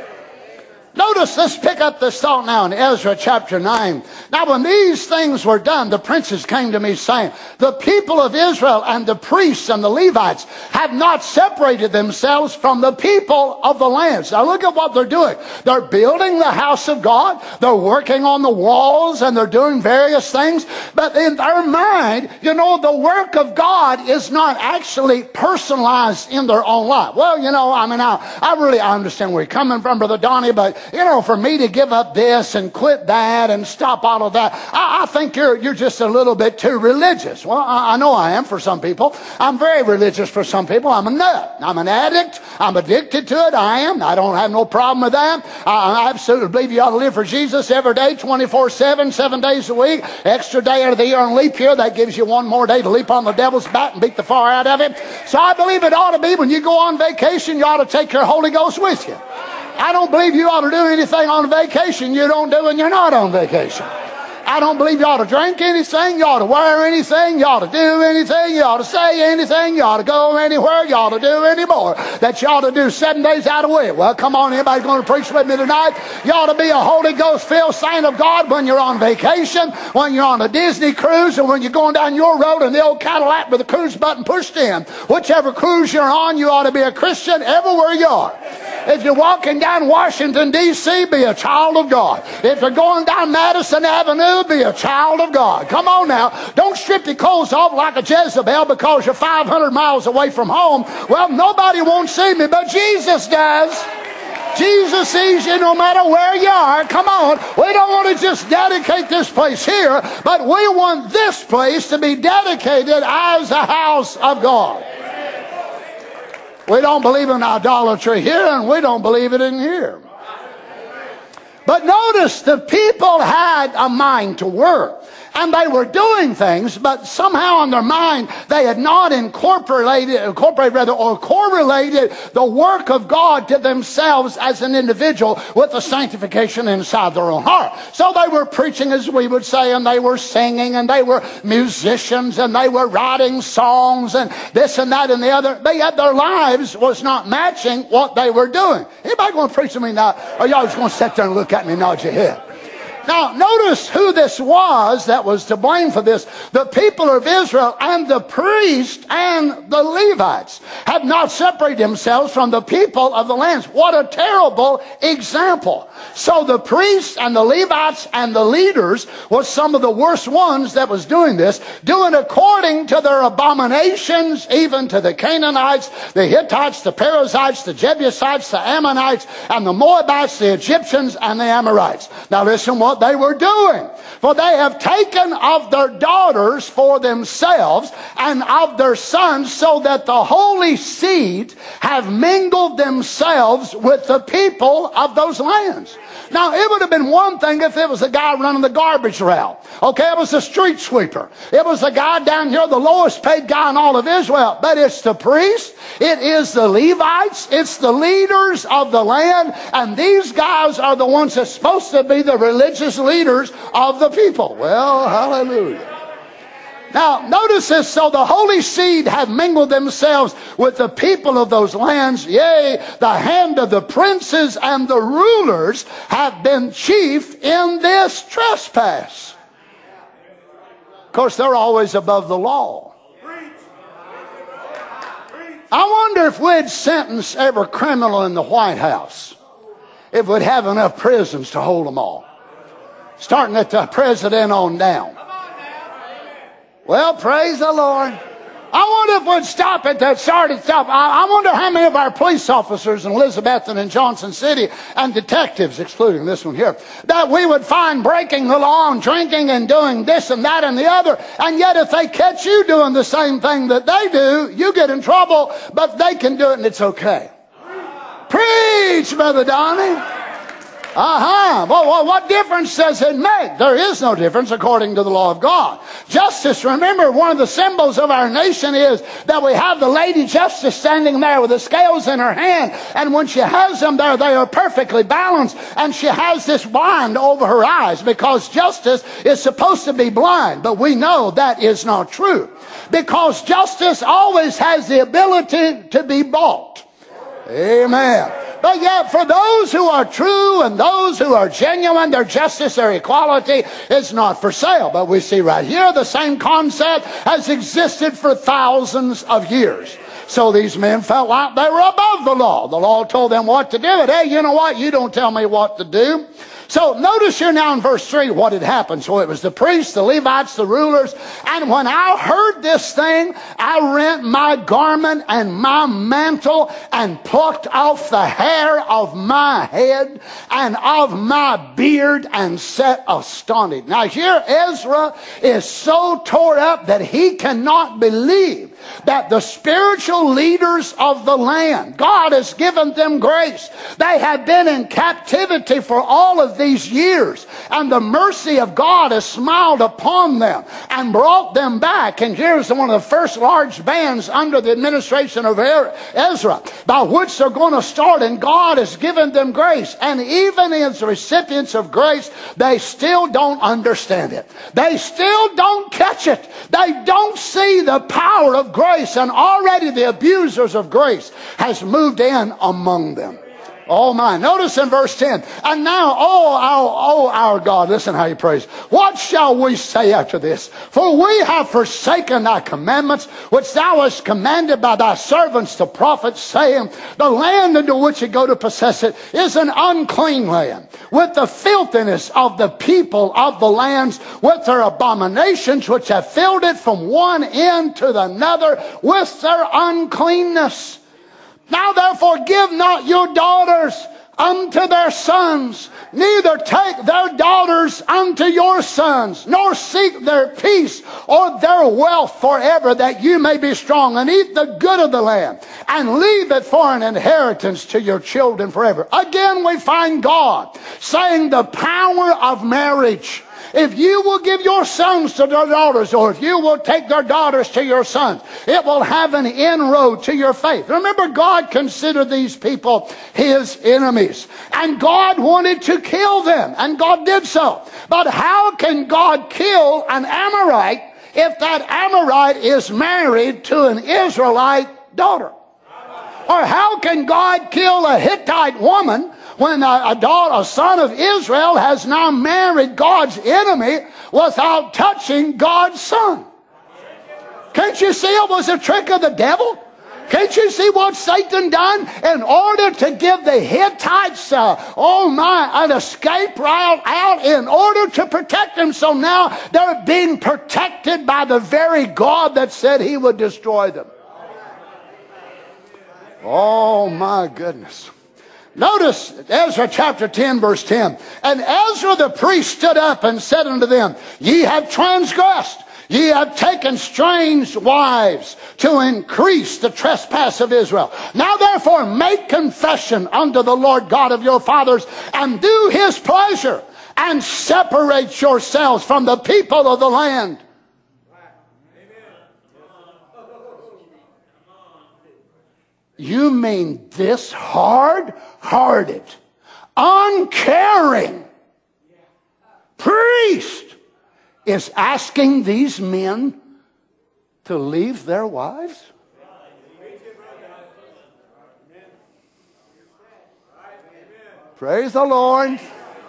Notice, let's pick up this thought now in Ezra chapter nine. Now when these things were done, the princes came to me saying, the people of Israel and the priests and the Levites have not separated themselves from the people of the lands. Now look at what they're doing. They're building the house of God. They're working on the walls and they're doing various things. But in their mind, you know, the work of God is not actually personalized in their own life. Well, you know, I mean, I, I really I understand where you're coming from, Brother Donnie, but you know, for me to give up this and quit that and stop all of that, I, I think you're you're just a little bit too religious. Well, I, I know I am for some people. I'm very religious for some people. I'm a nut. I'm an addict. I'm addicted to it. I am. I don't have no problem with that. I, I absolutely believe you ought to live for Jesus every day, twenty-four seven, seven days a week. Extra day out of the year on leap year. That gives you one more day to leap on the devil's back and beat the fire out of him. So I believe it ought to be when you go on vacation, you ought to take your Holy Ghost with you. I don't believe you ought to do anything on vacation you don't do when you're not on vacation. I don't believe you ought to drink anything, you ought to wear anything, you ought to do anything, you ought to say anything, you ought to go anywhere, you ought to do any more that you ought to do seven days out of the week. Well, come on, anybody going to preach with me tonight? You ought to be a Holy Ghost-filled saint of God when you're on vacation, when you're on a Disney cruise, and when you're going down your road in the old Cadillac with the cruise button pushed in. Whichever cruise you're on, you ought to be a Christian everywhere you are. If you're walking down Washington, D C, be a child of God. If you're going down Madison Avenue, be a child of God. Come on now. Don't strip your clothes off like a Jezebel because you're five hundred miles away from home. Well, nobody won't see me, but Jesus does. Jesus sees you no matter where you are. Come on. We don't want to just dedicate this place here, but we want this place to be dedicated as a house of God. We don't believe in idolatry here, and we don't believe it in here. But notice the people had a mind to work. And they were doing things, but somehow in their mind they had not incorporated, incorporated rather, or correlated the work of God to themselves as an individual with the sanctification inside their own heart. So they were preaching, as we would say, and they were singing, and they were musicians, and they were writing songs, and this and that and the other. But yet their lives was not matching what they were doing. Anybody going to preach to me now? Or y'all just going to sit there and look at me and nod your head? Now, notice who this was that was to blame for this. The people of Israel and the priests and the Levites have not separated themselves from the people of the lands. What a terrible example. So the priests and the Levites and the leaders was some of the worst ones that was doing this, doing according to their abominations, even to the Canaanites, the Hittites, the Perizzites, the Jebusites, the Ammonites, and the Moabites, the Egyptians, and the Amorites. Now listen what what they were doing. For they have taken of their daughters for themselves and of their sons, so that the holy seed have mingled themselves with the people of those lands. Now, it would have been one thing if it was a guy running the garbage route. Okay, it was a street sweeper. It was a guy down here, the lowest paid guy in all of Israel. But it's the priests, it is the Levites, it's the leaders of the land, and these guys are the ones that's supposed to be the religious leaders of the people. Well, hallelujah. Now, notice this. So the holy seed have mingled themselves with the people of those lands. Yea, the hand of the princes and the rulers have been chief in this trespass. Of course, they're always above the law. I wonder if we'd sentence every criminal in the White House, if we'd have enough prisons to hold them all, starting at the president on down. Well, praise the Lord. I wonder if we'd stop at that started stop. I, I wonder how many of our police officers in Elizabethton and Johnson City, and detectives, excluding this one here, that we would find breaking the law and drinking and doing this and that and the other. And yet if they catch you doing the same thing that they do, you get in trouble, but they can do it and it's okay. Preach, Brother Donnie. Uh-huh. Well, well, what difference does it make? There is no difference according to the law of God. Justice, remember, one of the symbols of our nation is that we have the Lady Justice standing there with the scales in her hand. And when she has them there, they are perfectly balanced. And she has this blind over her eyes, because justice is supposed to be blind. But we know that is not true, because justice always has the ability to be bought. Amen. But yet, for those who are true and those who are genuine, their justice, their equality is not for sale. But we see right here the same concept has existed for thousands of years. So these men felt like they were above the law. The law told them what to do. But hey, you know what? You don't tell me what to do. So notice here now in verse three what had happened. So it was the priests, the Levites, the rulers. And when I heard this thing, I rent my garment and my mantle and plucked off the hair of my head and of my beard and sat astonished. Now here Ezra is so tore up that he cannot believe that the spiritual leaders of the land, God has given them grace. They have been in captivity for all of these years, and the mercy of God has smiled upon them and brought them back. And here's one of the first large bands under the administration of Ezra, by which they're going to start, and God has given them grace. And even as recipients of grace, they still don't understand it. They still don't catch it. They don't see the power of grace, and already the abusers of grace has moved in among them. Oh my. Notice in verse ten. And now, oh our, oh our God, listen how he prays. What shall we say after this? For we have forsaken thy commandments, which thou hast commanded by thy servants the prophets, saying, the land into which you go to possess it is an unclean land, with the filthiness of the people of the lands, with their abominations, which have filled it from one end to the another, with their uncleanness. Now therefore give not your daughters unto their sons, neither take their daughters unto your sons, nor seek their peace or their wealth forever, that you may be strong, and eat the good of the land, and leave it for an inheritance to your children forever. Again we find God saying the power of marriage. If you will give your sons to their daughters, or if you will take their daughters to your sons, it will have an inroad to your faith. Remember, God considered these people his enemies, and God wanted to kill them, and God did so. But how can God kill an Amorite if that Amorite is married to an Israelite daughter? Or how can God kill a Hittite woman when a, a, daughter, a son of Israel has now married God's enemy without touching God's son? Can't you see it was a trick of the devil? Can't you see what Satan done in order to give the Hittites, uh, oh my, an escape route out in order to protect them? So now they're being protected by the very God that said he would destroy them. Oh my goodness. Notice Ezra chapter ten, verse ten. And Ezra the priest stood up and said unto them, Ye have transgressed. Ye have taken strange wives to increase the trespass of Israel. Now therefore make confession unto the Lord God of your fathers, and do his pleasure, and separate yourselves from the people of the land. You mean this hard-hearted, uncaring priest is asking these men to leave their wives? Praise the Lord.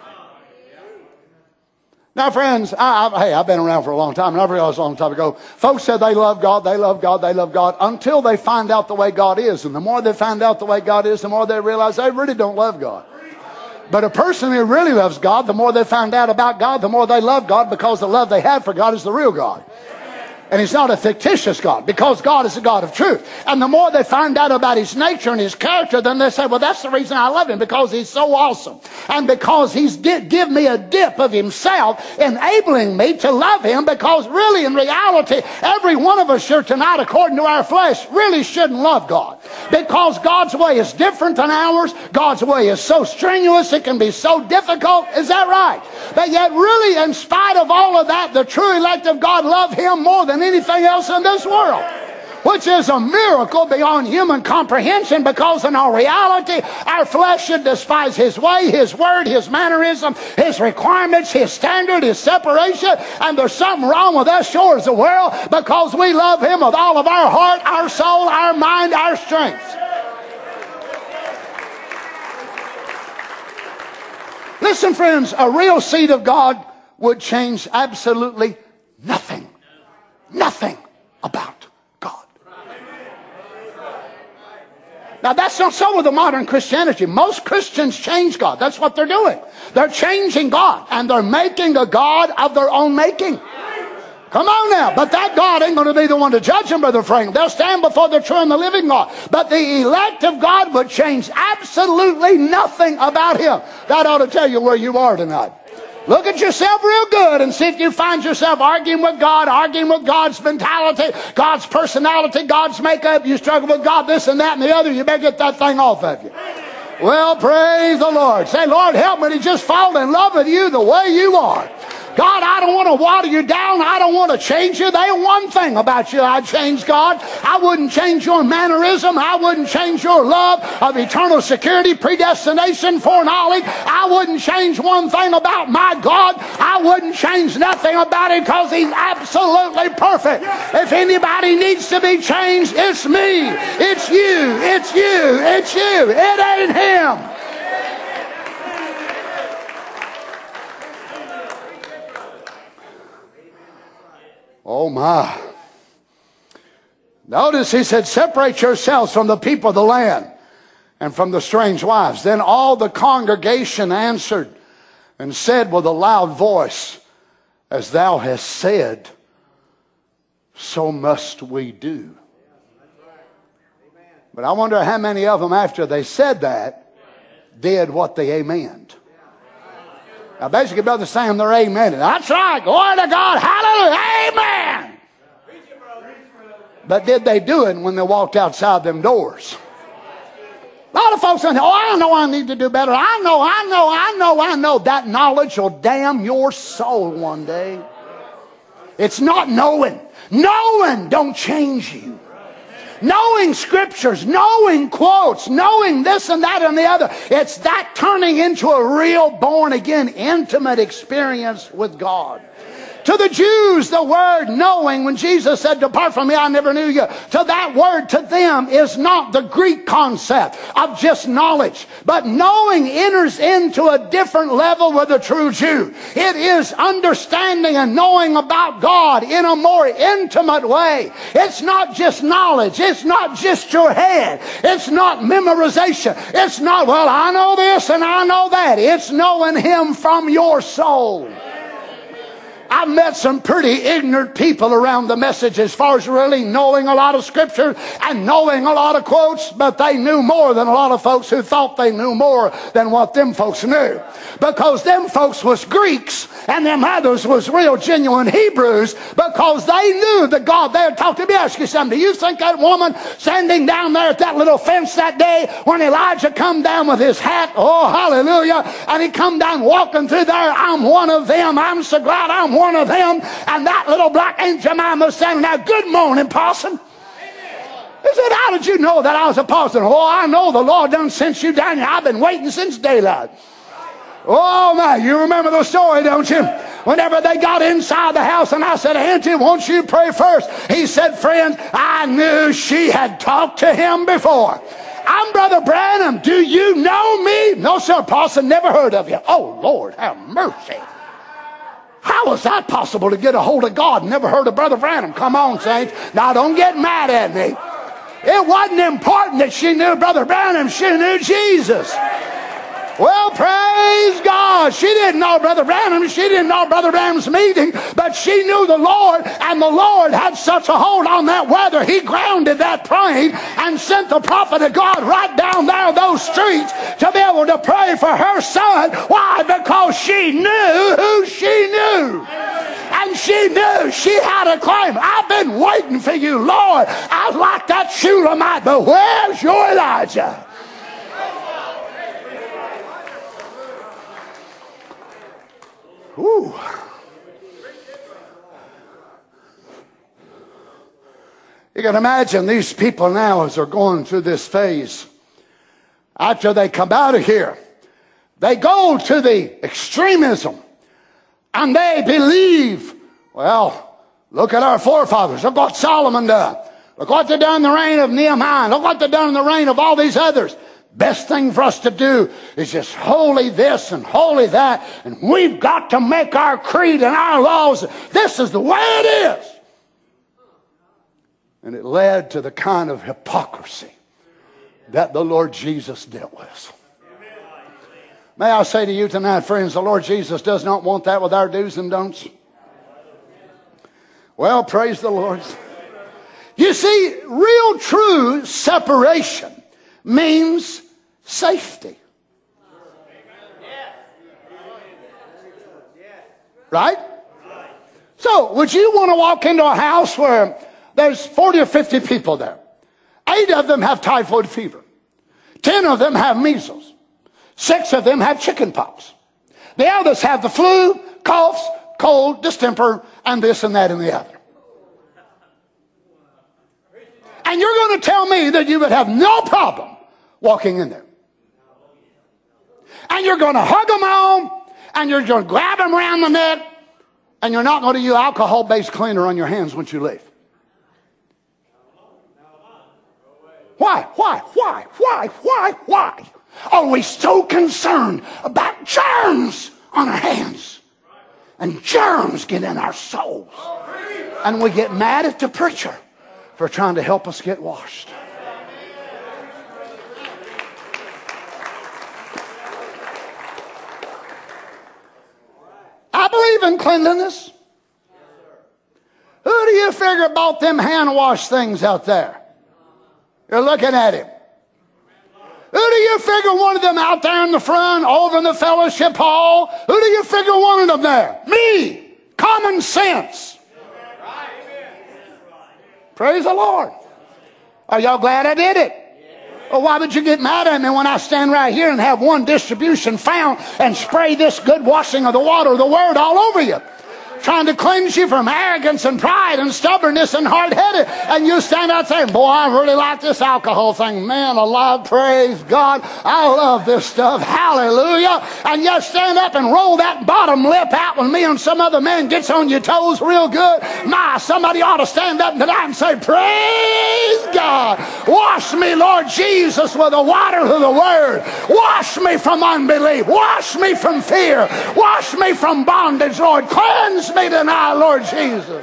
Now, friends, I, I, hey, I've been around for a long time, and I realized a long time ago, folks said they love God, they love God, they love God, until they find out the way God is. And the more they find out the way God is, the more they realize they really don't love God. But a person who really loves God, the more they find out about God, the more they love God, because the love they have for God is the real God. And he's not a fictitious God, because God is a God of truth. And the more they find out about his nature and his character, then they say, well, that's the reason I love him, because he's so awesome. And because he's did give me a dip of himself, enabling me to love him, because really, in reality, every one of us here tonight, according to our flesh, really shouldn't love God. Because God's way is different than ours. God's way is so strenuous, it can be so difficult. Is that right? But yet, really, in spite of all of that, the true elect of God love him more than anything else in this world, which is a miracle beyond human comprehension, because in our reality, our flesh should despise his way, his word, his mannerism, his requirements, his standard, his separation, and there's something wrong with us sure as the world, because we love him with all of our heart, our soul, our mind, our strength. Listen, friends, a real seed of God would change absolutely nothing. Nothing about God. Now, that's not so with the modern Christianity. Most Christians change God. That's what they're doing. They're changing God, and they're making a God of their own making. Come on now. But that God ain't going to be the one to judge them, Brother Frank. They'll stand before the true and the living God. But the elect of God would change absolutely nothing about him. That ought to tell you where you are tonight. Look at yourself real good and see if you find yourself arguing with God, arguing with God's mentality, God's personality, God's makeup. You struggle with God, this and that and the other. You better get that thing off of you. Well, praise the Lord. Say, Lord, help me to just fall in love with you the way you are. God, I don't want to water you down. I don't want to change you. There ain't one thing about you I'd change, God. I wouldn't change your mannerism. I wouldn't change your love of eternal security, predestination, foreknowledge. I wouldn't change one thing about my God. I wouldn't change nothing about him, because he's absolutely perfect. If anybody needs to be changed, it's me. It's you. It's you. It's you. It ain't him. Oh my. Notice he said, separate yourselves from the people of the land and from the strange wives. Then all the congregation answered and said with a loud voice, as thou hast said, so must we do. But I wonder how many of them, after they said that, did what they amened. Now, basically, Brother Sam, they're amening. That's right. Glory to God. Hallelujah. Amen. But did they do it when they walked outside them doors? A lot of folks say, oh, I know I need to do better. I know, I know, I know, I know. That knowledge will damn your soul one day. It's not knowing. Knowing don't change you. Knowing scriptures, knowing quotes, knowing this and that and the other. It's that turning into a real born again intimate experience with God. To the Jews, the word knowing, when Jesus said, depart from me, I never knew you. To that word, to them, is not the Greek concept of just knowledge. But knowing enters into a different level with a true Jew. It is understanding and knowing about God in a more intimate way. It's not just knowledge. It's not just your head. It's not memorization. It's not, well, I know this and I know that. It's knowing him from your soul. I've met some pretty ignorant people around the message as far as really knowing a lot of scripture and knowing a lot of quotes, but they knew more than a lot of folks who thought they knew more than what them folks knew. Because them folks was Greeks and them others was real genuine Hebrews, because they knew the God they had talked to. Let me ask you something. Do you think that woman standing down there at that little fence that day when Elijah come down with his hat, oh hallelujah, and he come down walking through there, I'm one of them, I'm so glad I'm one of them, and that little black Aunt Jemima standing there, good morning, parson. He said, how did you know that I was a parson? Oh, I know the Lord done sent you down here. I've been waiting since daylight. Oh my, you remember the story, don't you? Whenever they got inside the house and I said, Auntie, won't you pray first? He said, friends, I knew she had talked to him before. I'm Brother Branham. Do you know me? No, sir, parson, never heard of you. Oh, Lord, have mercy. How was that possible to get a hold of God? Never heard of Brother Branham. Come on, saints. Now, don't get mad at me. It wasn't important that she knew Brother Branham. She knew Jesus. Well, praise God. She didn't know Brother Branham. She didn't know Brother Branham's meeting, but she knew the Lord, and the Lord had such a hold on that weather. He grounded that plane and sent the prophet of God right down there those streets to be able to pray for her son. Why? Because she knew who she knew. And she knew she had a claim. I've been waiting for you, Lord. I like that Shulamite, but where's your Elijah? Ooh. You can imagine these people now as they're going through this phase. After they come out of here, they go to the extremism and they believe, well, look at our forefathers. Look what Solomon done. Look what they done in the reign of Nehemiah. Look what they done in the reign of all these others. Best thing for us to do is just holy this and holy that, and we've got to make our creed and our laws. This is the way it is. And it led to the kind of hypocrisy that the Lord Jesus dealt with. May I say to you tonight, friends, the Lord Jesus does not want that with our do's and don'ts. Well, praise the Lord. You see, real true separation means safety. Right? So, would you want to walk into a house where there's forty or fifty people there? Eight of them have typhoid fever. Ten of them have measles. Six of them have chicken pox. The others have the flu, coughs, cold, distemper, and this and that and the other. And you're going to tell me that you would have no problem walking in there. And you're going to hug them on, and you're going to grab them around the neck, and you're not going to use alcohol-based cleaner on your hands once you leave. Why? Why? Why? Why? Why? Why? Are we so concerned about germs on our hands? And germs get in our souls. And we get mad at the preacher for trying to help us get washed. I believe in cleanliness. Who do you figure bought them hand wash things out there? You're looking at him. Who do you figure wanted them out there in the front, over in the fellowship hall? Who do you figure wanted them there? Me. Common sense. Praise the Lord. Are y'all glad I did it? Well, why would you get mad at me when I stand right here and have one distribution fountain and spray this good washing of the water of the Word all over you? Trying to cleanse you from arrogance and pride and stubbornness and hard-headed. And you stand out saying, boy, I really like this alcohol thing. Man alive, praise God. I love this stuff. Hallelujah. And you stand up and roll that bottom lip out when me and some other man gets on your toes real good. My, somebody ought to stand up tonight and say, praise God. Wash me, Lord Jesus, with the water of the Word. Wash me from unbelief. Wash me from fear. Wash me from bondage, Lord. Cleanse me tonight, Lord Jesus.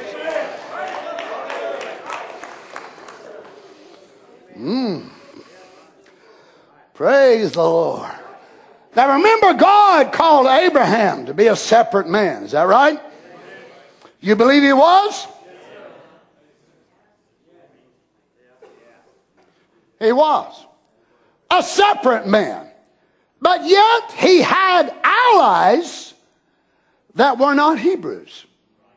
Mm. Praise the Lord. Now remember, God called Abraham to be a separate man. Is that right? You believe he was? He was. A separate man. But yet he had allies that were not Hebrews.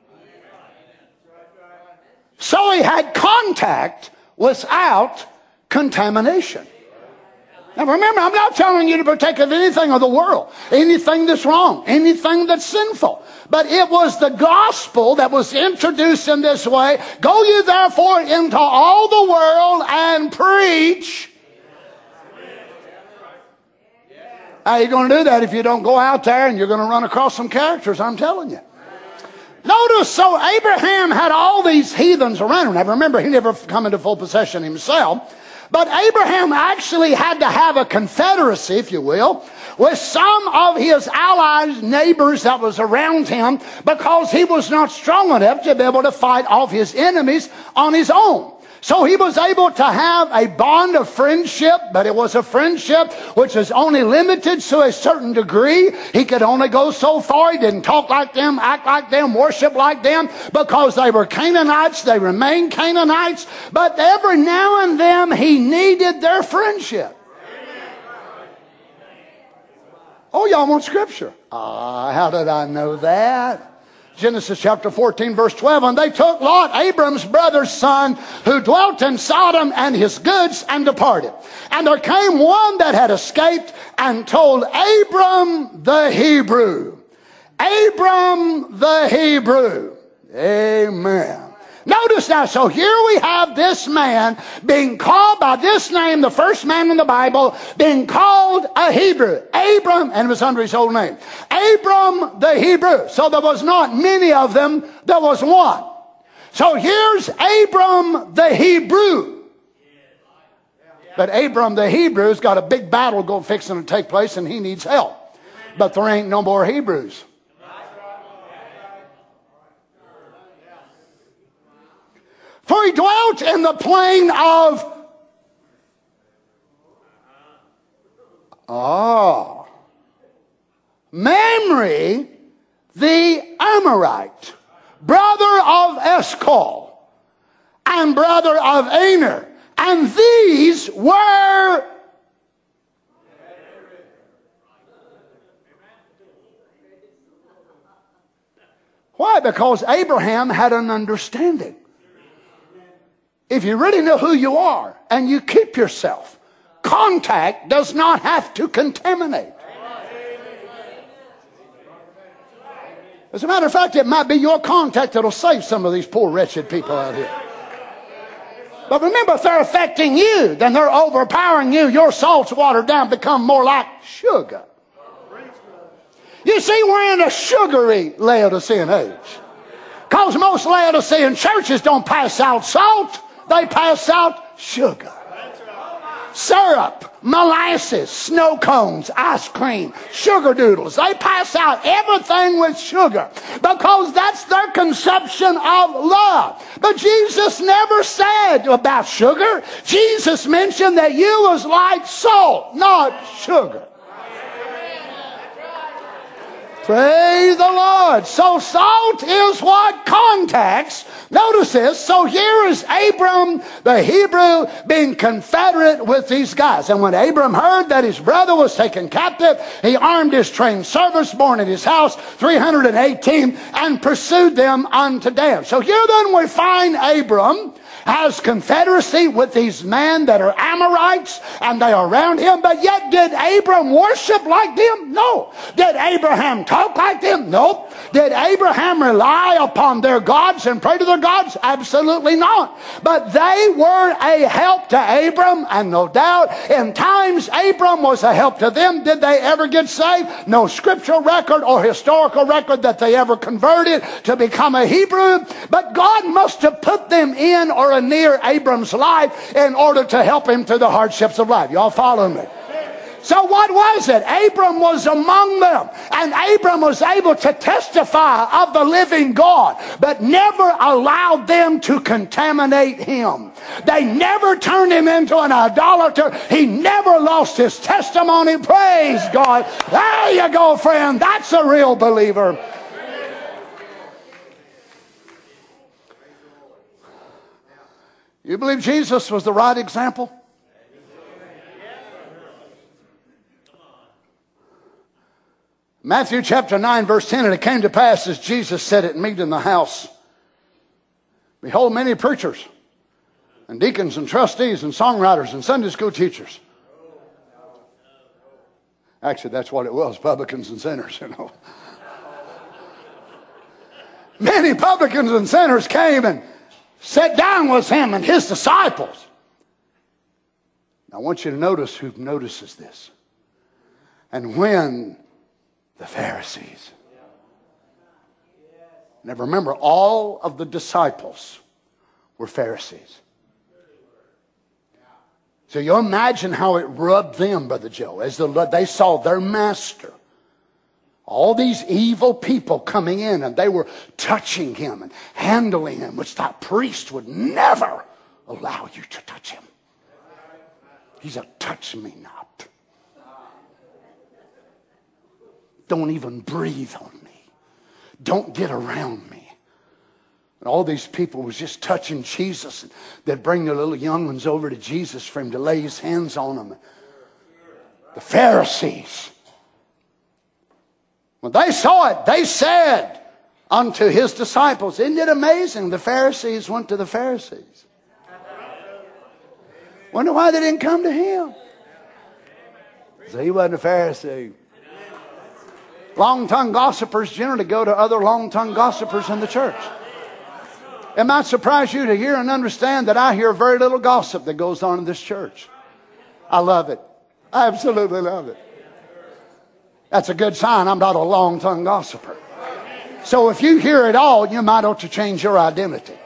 So he had contact without contamination. Now remember, I'm not telling you to partake of anything of the world, anything that's wrong, anything that's sinful. But it was the gospel that was introduced in this way. Go you therefore into all the world and preach. How are you going to do that if you don't go out there and you're going to run across some characters, I'm telling you. Notice, so Abraham had all these heathens around him. Now remember, he never come into full possession himself. But Abraham actually had to have a confederacy, if you will, with some of his allies, neighbors that was around him, because he was not strong enough to be able to fight off his enemies on his own. So he was able to have a bond of friendship, but it was a friendship which was only limited to a certain degree. He could only go so far. He didn't talk like them, act like them, worship like them, because they were Canaanites. They remained Canaanites. But every now and then he needed their friendship. Oh, y'all want scripture? Ah, how did I know that? Genesis chapter fourteen, verse twelve. And they took Lot, Abram's brother's son, who dwelt in Sodom, and his goods, and departed. And there came one that had escaped, and told Abram the Hebrew. Abram the Hebrew. Amen. Notice now, so here we have this man being called by this name, the first man in the Bible, being called a Hebrew. Abram, and it was under his old name. Abram the Hebrew. So there was not many of them, there was one. So here's Abram the Hebrew. But Abram the Hebrew's got a big battle going fixing to take place, and he needs help. But there ain't no more Hebrews. For he dwelt in the plain of ah, Mamre the Amorite, brother of Eshcol, and brother of Aner. And these were why? Because Abraham had an understanding. If you really know who you are and you keep yourself, contact does not have to contaminate. As a matter of fact, it might be your contact that'll save some of these poor wretched people out here. But remember, if they're affecting you, then they're overpowering you. Your salt's watered down, become more like sugar. You see, we're in a sugary Laodicean age. Because most Laodicean churches don't pass out salt. They pass out sugar. Syrup, molasses, snow cones, ice cream, sugar doodles. They pass out everything with sugar because that's their conception of love. But Jesus never said about sugar. Jesus mentioned that you was like salt, not sugar. Praise the Lord. So salt is what contacts. Notice this. So here is Abram the Hebrew being confederate with these guys. And when Abram heard that his brother was taken captive, he armed his trained servants born in his house, three hundred eighteen, and pursued them unto Dan. So here then we find Abram has confederacy with these men that are Amorites, and they are around him. But yet, did Abram worship like them? No. Did Abraham talk like them? Nope. Did Abraham rely upon their gods and pray to their gods? Absolutely not. But they were a help to Abram, and no doubt in times Abram was a help to them. Did they ever get saved? No scriptural record or historical record that they ever converted to become a Hebrew. But God must have put them in or near Abram's life in order to help him through the hardships of life. Y'all follow me? So what was it? Abram was among them, and Abram was able to testify of the living God, but never allowed them to contaminate him. They never turned him into an idolater. He never lost his testimony. Praise God. There you go, friend. That's a real believer. You believe Jesus was the right example? Matthew chapter nine, verse ten, and it came to pass as Jesus said at meat in the house, behold, many preachers and deacons and trustees and songwriters and Sunday school teachers. Actually, that's what it was, publicans and sinners, you know. Many publicans and sinners came and sat down with him and his disciples. Now, I want you to notice who notices this. And when the Pharisees. Now remember, all of the disciples were Pharisees. So you imagine how it rubbed them, Brother Joe, as the, they saw their master. All these evil people coming in, and they were touching him and handling him, which that priest would never allow you to touch him. He's a touch me not. Don't even breathe on me. Don't get around me. And all these people was just touching Jesus. They'd bring their little young ones over to Jesus for him to lay his hands on them. The Pharisees, when they saw it, they said unto his disciples, isn't it amazing? The Pharisees went to the Pharisees. Wonder why they didn't come to him. So he wasn't a Pharisee. Long-tongued gossipers generally go to other long-tongued gossipers in the church. It might surprise you to hear and understand that I hear very little gossip that goes on in this church. I love it. I absolutely love it. That's a good sign I'm not a long-tongued gossiper. So if you hear it all, you might ought to change your identity.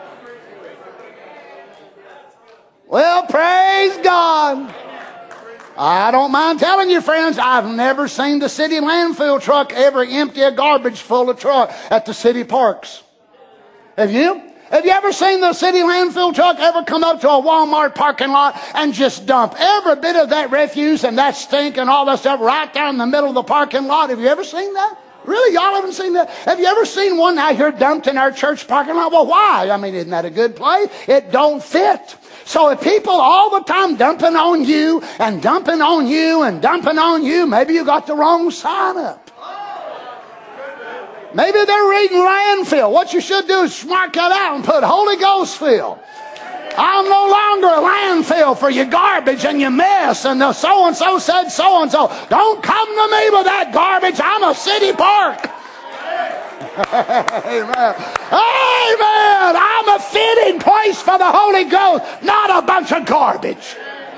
Well, praise God. I don't mind telling you, friends, I've never seen the city landfill truck ever empty a garbage full of truck at the city parks. Have you? Have you ever seen the city landfill truck ever come up to a Walmart parking lot and just dump every bit of that refuse and that stink and all that stuff right there in the middle of the parking lot? Have you ever seen that? Really? Y'all haven't seen that? Have you ever seen one out here dumped in our church parking lot? Well, why? I mean, isn't that a good place? It don't fit. So if people all the time dumping on you and dumping on you and dumping on you, maybe you got the wrong sign up. Maybe they're reading landfill. What you should do is mark that out and put Holy Ghost fill. I'm no longer a landfill for your garbage and your mess and the so-and-so said so-and-so. Don't come to me with that garbage. I'm a city park. Amen. Amen. I'm a fitting place for the Holy Ghost, not a bunch of garbage.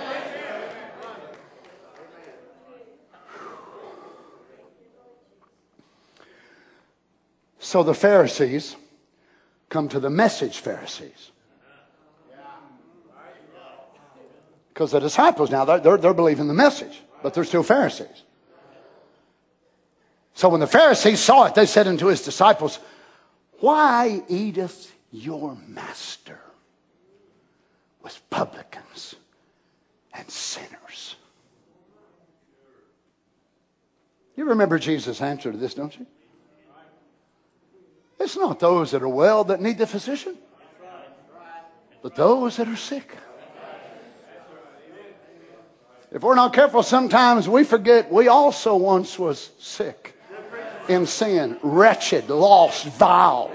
So the Pharisees come to the message Pharisees. Because the disciples now, they're, they're believing the message, but they're still Pharisees. So when the Pharisees saw it, they said unto his disciples, why eateth your master with publicans and sinners? You remember Jesus' answer to this, don't you? It's not those that are well that need the physician, but those that are sick. If we're not careful, sometimes we forget we also once was sick in sin, wretched, lost, vile.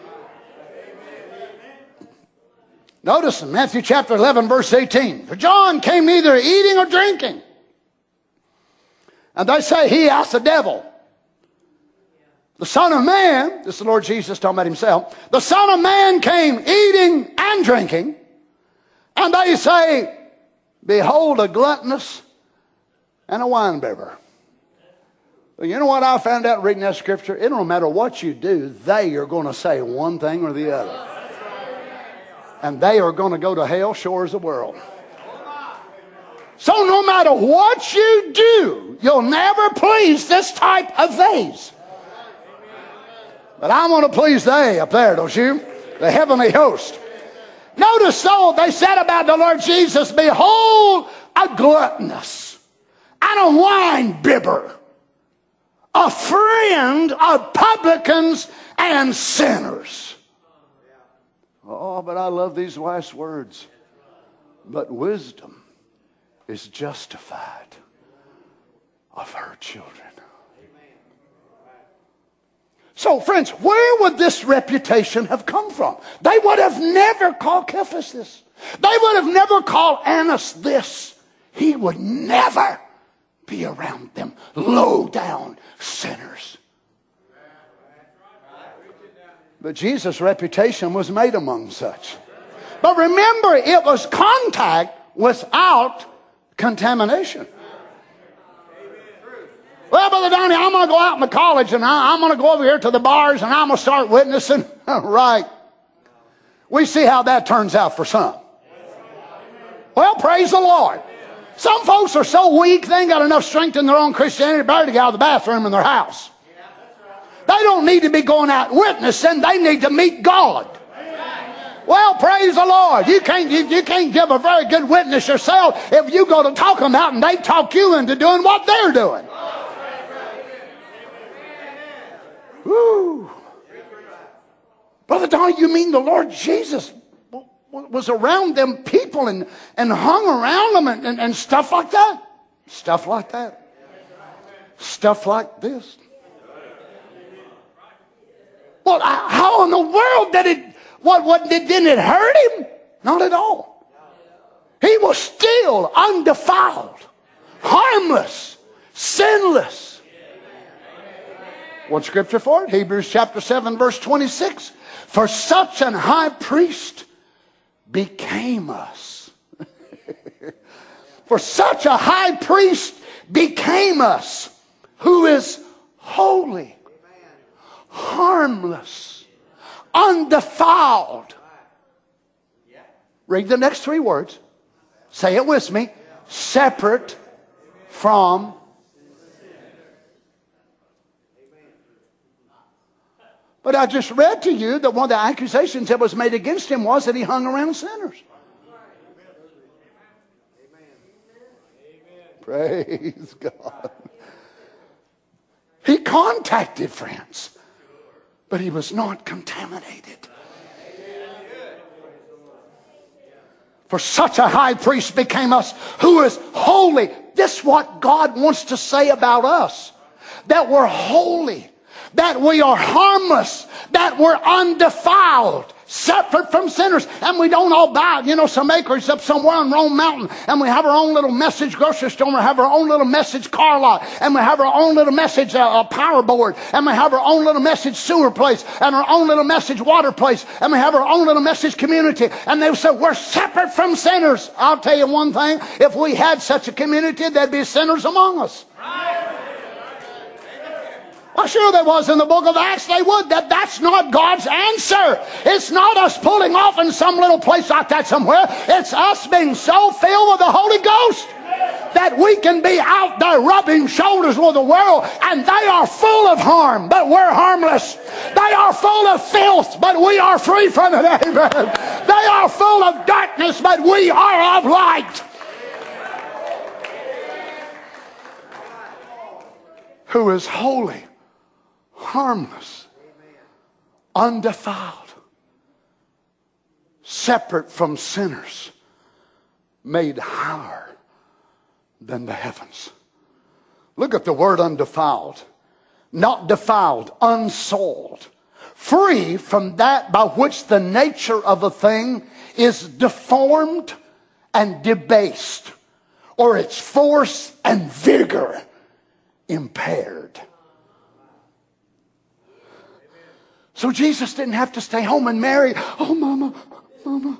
Notice in Matthew chapter eleven, verse eighteen, for John came neither eating or drinking. And they say he asked the devil. The Son of Man, this is the Lord Jesus talking about himself, the Son of Man came eating and drinking, and they say, behold, a gluttonous and a winebibber. Well, you know what I found out reading that scripture? It don't matter what you do, they are going to say one thing or the other. And they are going to go to hell sure as the world. So no matter what you do, you'll never please this type of vase. But I want to please they up there, don't you? The heavenly host. Notice though, they said about the Lord Jesus, behold, a gluttonous and a wine bibber, a friend of publicans and sinners. Oh, but I love these last words. But wisdom is justified of her children. So, friends, where would this reputation have come from? They would have never called Cephas this. They would have never called Annas this. He would never be around them low-down sinners. But Jesus' reputation was made among such. But remember, it was contact without contamination. Well, Brother Donnie, I'm going to go out in the college and I, I'm going to go over here to the bars and I'm going to start witnessing. Right. We see how that turns out for some. Well, praise the Lord. Some folks are so weak, they ain't got enough strength in their own Christianity, better to get out of the bathroom in their house. They don't need to be going out witnessing. They need to meet God. Well, praise the Lord. You can't, you, you can't give a very good witness yourself if you go to talk them out and they talk you into doing what they're doing. Woo. Brother Donnie, you mean the Lord Jesus was around them people and, and hung around them and, and, and stuff like that? Stuff like that. Stuff like this. Well, how in the world did it, what, what, didn't it hurt him? Not at all. He was still undefiled, harmless, sinless. What scripture for it? Hebrews chapter seven, verse twenty-six. For such an high priest became us. For such a high priest became us, who is holy, harmless, undefiled. Read the next three words. Say it with me. Separate from. But I just read to you that one of the accusations that was made against him was that he hung around sinners. Praise God. He contacted friends, but he was not contaminated. For such a high priest became us, who is holy. This is what God wants to say about us. That we're holy. That we are harmless. That we're undefiled. Separate from sinners. And we don't all buy, you know, some acres up somewhere on Rome Mountain. And we have our own little message grocery store. And we have our own little message car lot. And we have our own little message uh, power board. And we have our own little message sewer place. And our own little message water place. And we have our own little message community. And they say, we're separate from sinners. I'll tell you one thing. If we had such a community, there'd be sinners among us. Right. Well, sure there was in the book of Acts. They would. That, that's not God's answer. It's not us pulling off in some little place like that somewhere. It's us being so filled with the Holy Ghost that we can be out there rubbing shoulders with the world, and they are full of harm, but we're harmless. They are full of filth, but we are free from it. Amen. They are full of darkness, but we are of light. Who is holy, harmless, undefiled, separate from sinners, made higher than the heavens. Look at the word undefiled. Not defiled, unsoiled. Free from that by which the nature of a thing is deformed and debased, or its force and vigor impaired. So Jesus didn't have to stay home and marry. Oh, mama, mama.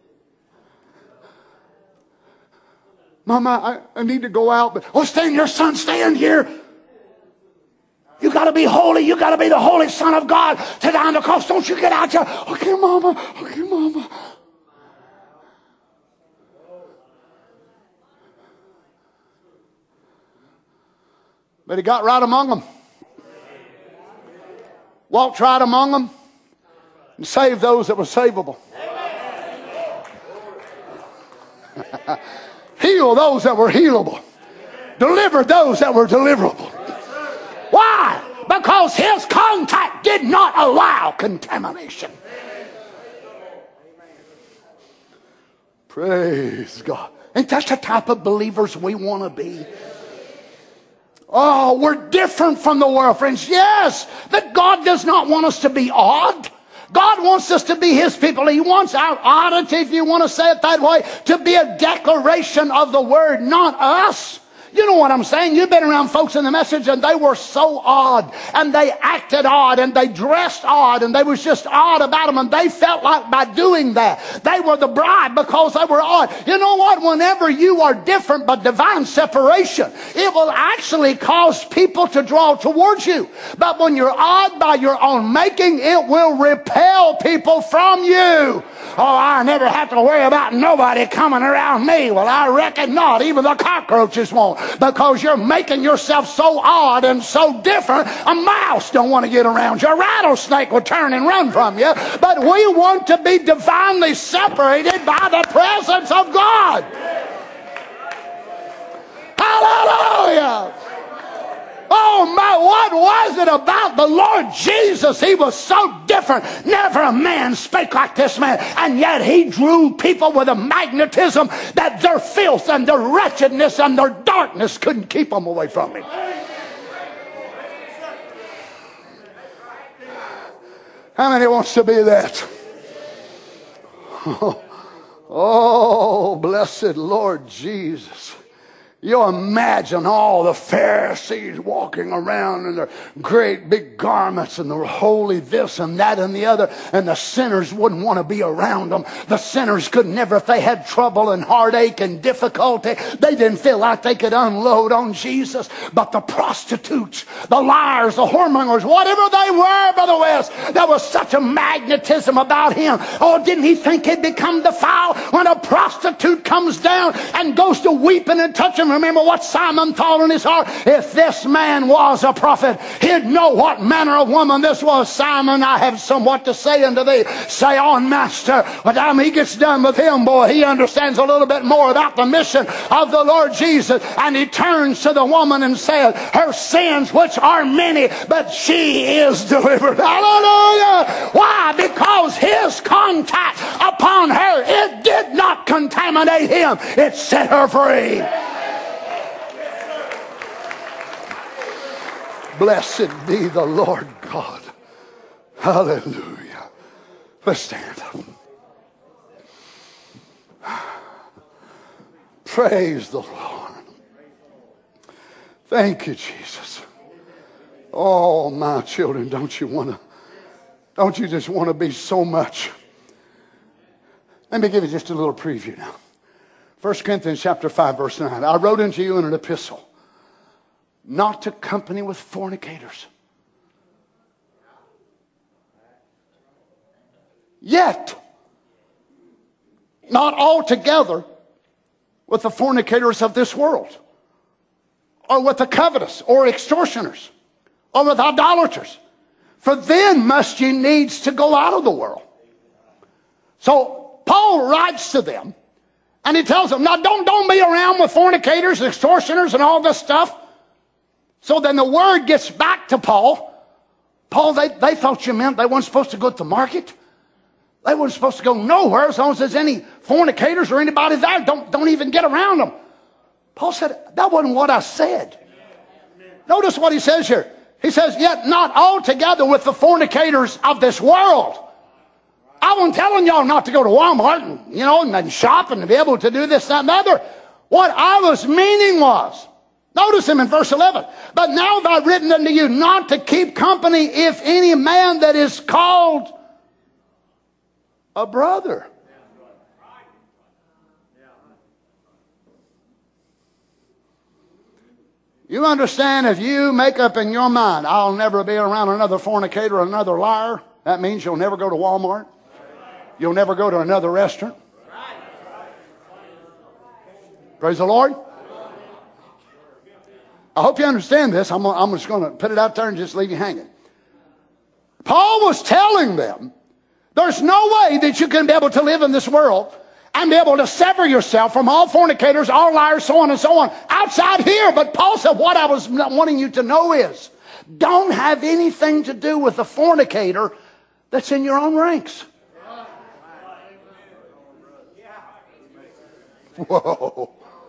Mama, I, I need to go out. But, oh, stay in here, son. Stay in here. You got to be holy. You got to be the holy Son of God to die on the cross. Don't you get out here. Okay, mama. Okay, mama. But he got right among them. Walked right among them and saved those that were savable. Healed those that were healable. Delivered those that were deliverable. Why? Because his contact did not allow contamination. Praise God. Ain't that the type of believers we want to be? Oh, we're different from the world, friends. Yes, but God does not want us to be odd. God wants us to be His people. He wants our oddity, if you want to say it that way, to be a declaration of the Word, not us. You know what I'm saying? You've been around folks in the message and they were so odd and they acted odd and they dressed odd and they was just odd about them and they felt like by doing that they were the bride because they were odd. You know what? Whenever you are different by divine separation, it will actually cause people to draw towards you. But when you're odd by your own making, it will repel people from you. Oh, I never have to worry about nobody coming around me. Well, I reckon not. Even the cockroaches won't. Because you're making yourself so odd and so different, a mouse don't want to get around you. A rattlesnake will turn and run from you. But we want to be divinely separated by the presence of God. Hallelujah! Oh my, what was it about the Lord Jesus? He was so different. Never a man spake like this man. And yet He drew people with a magnetism that their filth and their wretchedness and their darkness couldn't keep them away from Him. How many wants to be that? Oh, oh, blessed Lord Jesus. You imagine all the Pharisees walking around in their great big garments and their holy this and that and the other, and the sinners wouldn't want to be around them. The sinners could never, if they had trouble and heartache and difficulty, they didn't feel like they could unload on Jesus. But the prostitutes, the liars, the whoremongers, whatever they were, Brother West, there was such a magnetism about Him. Oh, didn't He think He'd become defiled when a prostitute comes down and goes to weeping and touching? Remember what Simon thought in his heart? If this man was a prophet, he'd know what manner of woman this was. Simon, I have somewhat to say unto thee. Say on, Master. By the time he gets done with him, boy, he understands a little bit more about the mission of the Lord Jesus. And he turns to the woman and says, her sins, which are many, but she is delivered. Hallelujah! Why? Because his contact upon her, it did not contaminate him. It set her free. Blessed be the Lord God. Hallelujah. Let's stand up. Praise the Lord. Thank you, Jesus. Oh, my children, don't you want to, don't you just want to be so much? Let me give you just a little preview now. First Corinthians chapter five, verse nine. I wrote unto you in an epistle, not to company with fornicators. Yet, not altogether with the fornicators of this world, or with the covetous, or extortioners, or with idolaters. For then must ye needs to go out of the world. So Paul writes to them, and he tells them, now don't, don't be around with fornicators, extortioners, and all this stuff. So then the word gets back to Paul. Paul, they, they thought you meant they weren't supposed to go to the market. They weren't supposed to go nowhere as long as there's any fornicators or anybody there. Don't, don't even get around them. Paul said, that wasn't what I said. Notice what he says here. He says, yet not altogether with the fornicators of this world. I wasn't telling y'all not to go to Walmart and, you know, and shop and be able to do this, that, and the other. What I was meaning was, notice him in verse eleven. But now have I written unto you not to keep company if any man that is called a brother. You understand, if you make up in your mind, I'll never be around another fornicator or another liar, that means you'll never go to Walmart. You'll never go to another restaurant. Praise the Lord. I hope you understand this. I'm, I'm just going to put it out there and just leave you hanging. Paul was telling them, there's no way that you can be able to live in this world and be able to sever yourself from all fornicators, all liars, so on and so on, outside here. But Paul said, what I was wanting you to know is, don't have anything to do with the fornicator that's in your own ranks. Whoa.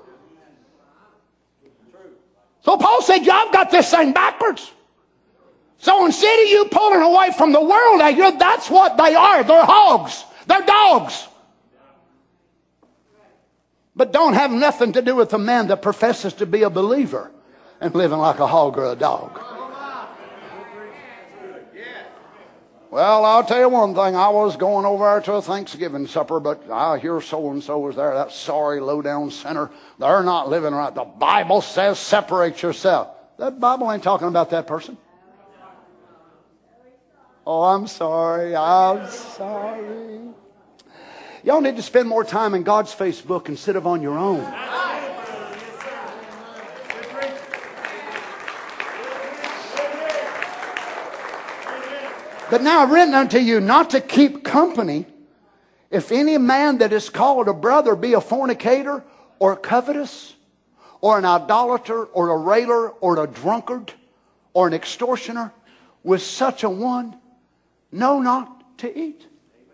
So Paul said, y'all got this thing backwards. So instead of you pulling away from the world, that's what they are. They're hogs. They're dogs. But don't have nothing to do with a man that professes to be a believer and living like a hog or a dog. Well, I'll tell you one thing. I was going over there to a Thanksgiving supper, but I hear so-and-so was there, that sorry low-down sinner. They're not living right. The Bible says separate yourself. That Bible ain't talking about that person. Oh, I'm sorry. I'm sorry. Y'all need to spend more time in God's Facebook instead of on your own. But now I've written unto you not to keep company if any man that is called a brother be a fornicator or covetous or an idolater or a railer or a drunkard or an extortioner, with such a one, know not to eat.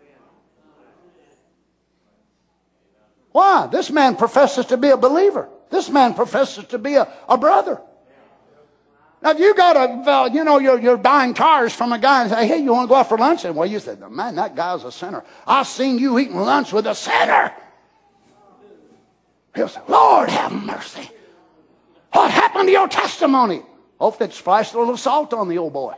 Why? This man professes to be a believer. This man professes to be a, a brother. Now, if you got a, uh, you know, you're, you're buying tires from a guy and say, hey, you want to go out for lunch? And well, you said, man, that guy's a sinner. I seen you eating lunch with a sinner. He'll say, Lord, have mercy. What happened to your testimony? Hopefully it splashed a little salt on the old boy.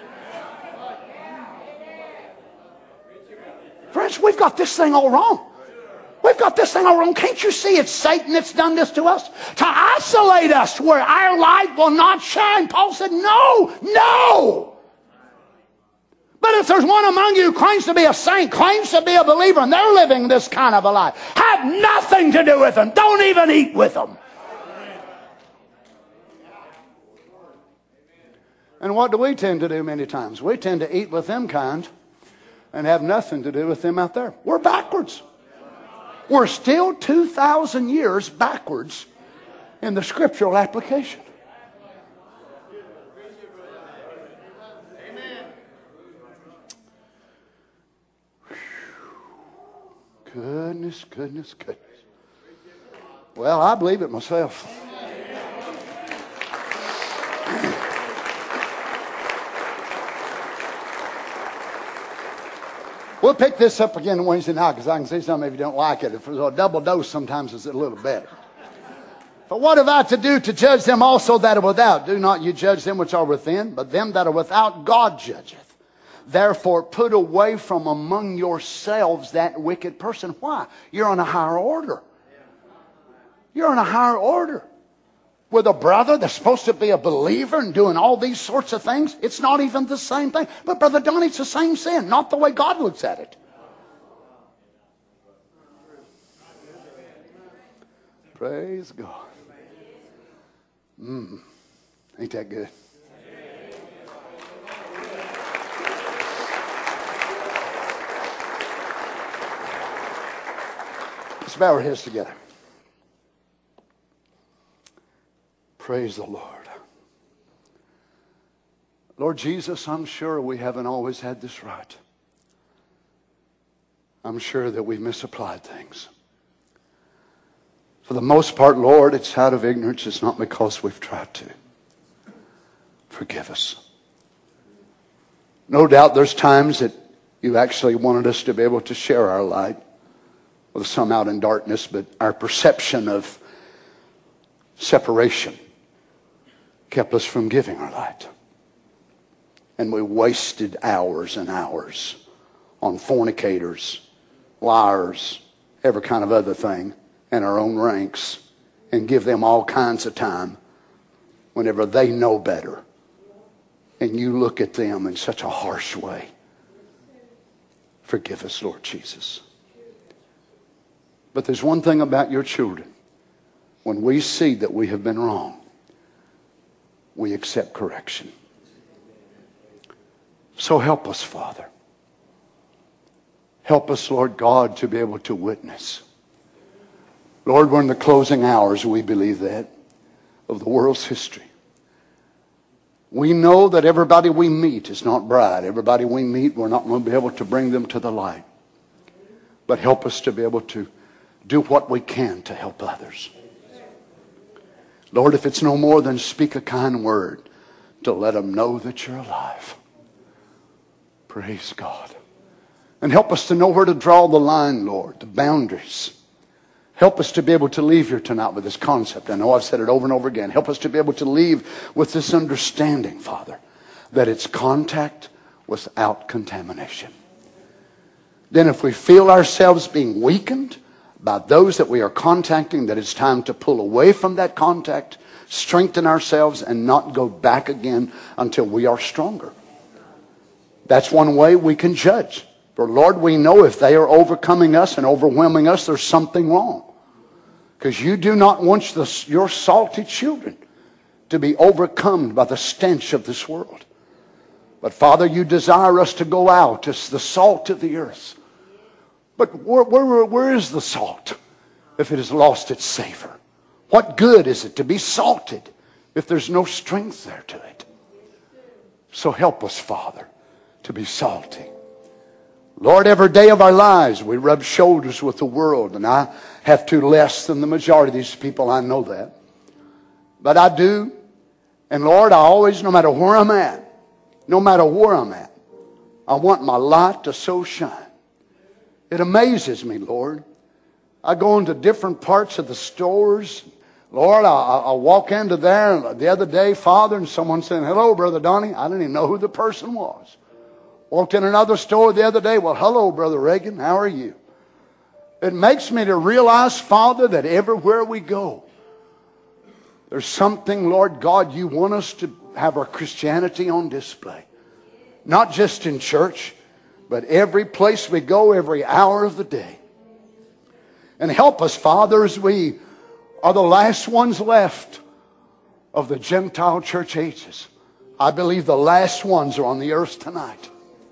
Friends, we've got this thing all wrong. We've got this thing all wrong. Can't you see it's Satan that's done this to us? To isolate us where our light will not shine. Paul said, no, no. But if there's one among you who claims to be a saint, claims to be a believer, and they're living this kind of a life, have nothing to do with them. Don't even eat with them. And what do we tend to do many times? We tend to eat with them kind and have nothing to do with them out there. We're backwards. We're still two thousand years backwards in the scriptural application. Goodness, goodness, goodness. Well, I believe it myself. We'll pick this up again Wednesday night because I can see some of you don't like it. If it was a double dose, sometimes it's a little better. But what have I to do to judge them also that are without? Do not you judge them which are within, but them that are without God judgeth. Therefore put away from among yourselves that wicked person. Why? You're on a higher order. You're on a higher order. With a brother that's supposed to be a believer and doing all these sorts of things, it's not even the same thing. But Brother Donnie, it's the same sin, not the way God looks at it. Praise God. Mm, ain't that good? Let's bow our heads together. Praise the Lord. Lord Jesus, I'm sure we haven't always had this right. I'm sure that we've misapplied things. For the most part, Lord, it's out of ignorance. It's not because we've tried to. Forgive us. No doubt there's times that you actually wanted us to be able to share our light with some out in darkness, but our perception of separation kept us from giving our light. And we wasted hours and hours on fornicators, liars, every kind of other thing in our own ranks, and give them all kinds of time whenever they know better. And you look at them in such a harsh way. Forgive us, Lord Jesus. But there's one thing about your children. When we see that we have been wrong, we accept correction. So help us, Father. Help us, Lord God, to be able to witness. Lord, we're in the closing hours, we believe that, of the world's history. We know that everybody we meet is not bride. Everybody we meet, we're not going to be able to bring them to the light. But help us to be able to do what we can to help others. Lord, if it's no more than speak a kind word to let them know that you're alive. Praise God. And help us to know where to draw the line, Lord, the boundaries. Help us to be able to leave here tonight with this concept. I know I've said it over and over again. Help us to be able to leave with this understanding, Father, that it's contact without contamination. Then if we feel ourselves being weakened by those that we are contacting, that it's time to pull away from that contact, strengthen ourselves, and not go back again until we are stronger. That's one way we can judge. For Lord, we know if they are overcoming us and overwhelming us, there's something wrong. Because you do not want the, your salty children to be overcome by the stench of this world. But Father, you desire us to go out as the salt of the earth. But where, where, where is the salt if it has lost its savor? What good is it to be salted if there's no strength there to it? So help us, Father, to be salty. Lord, every day of our lives we rub shoulders with the world, and I have to less than the majority of these people, I know that. But I do. And Lord, I always, no matter where I'm at, no matter where I'm at, I want my light to so shine. It amazes me, Lord. I go into different parts of the stores. Lord, I, I walk into there the other day, Father, and someone saying, hello, Brother Donnie. I didn't even know who the person was. Walked in another store the other day. Well, hello, Brother Reagan. How are you? It makes me to realize, Father, that everywhere we go, there's something, Lord God, you want us to have our Christianity on display. Not just in church, but every place we go, every hour of the day. And help us, Father, as we are the last ones left of the Gentile church ages. I believe the last ones are on the earth tonight.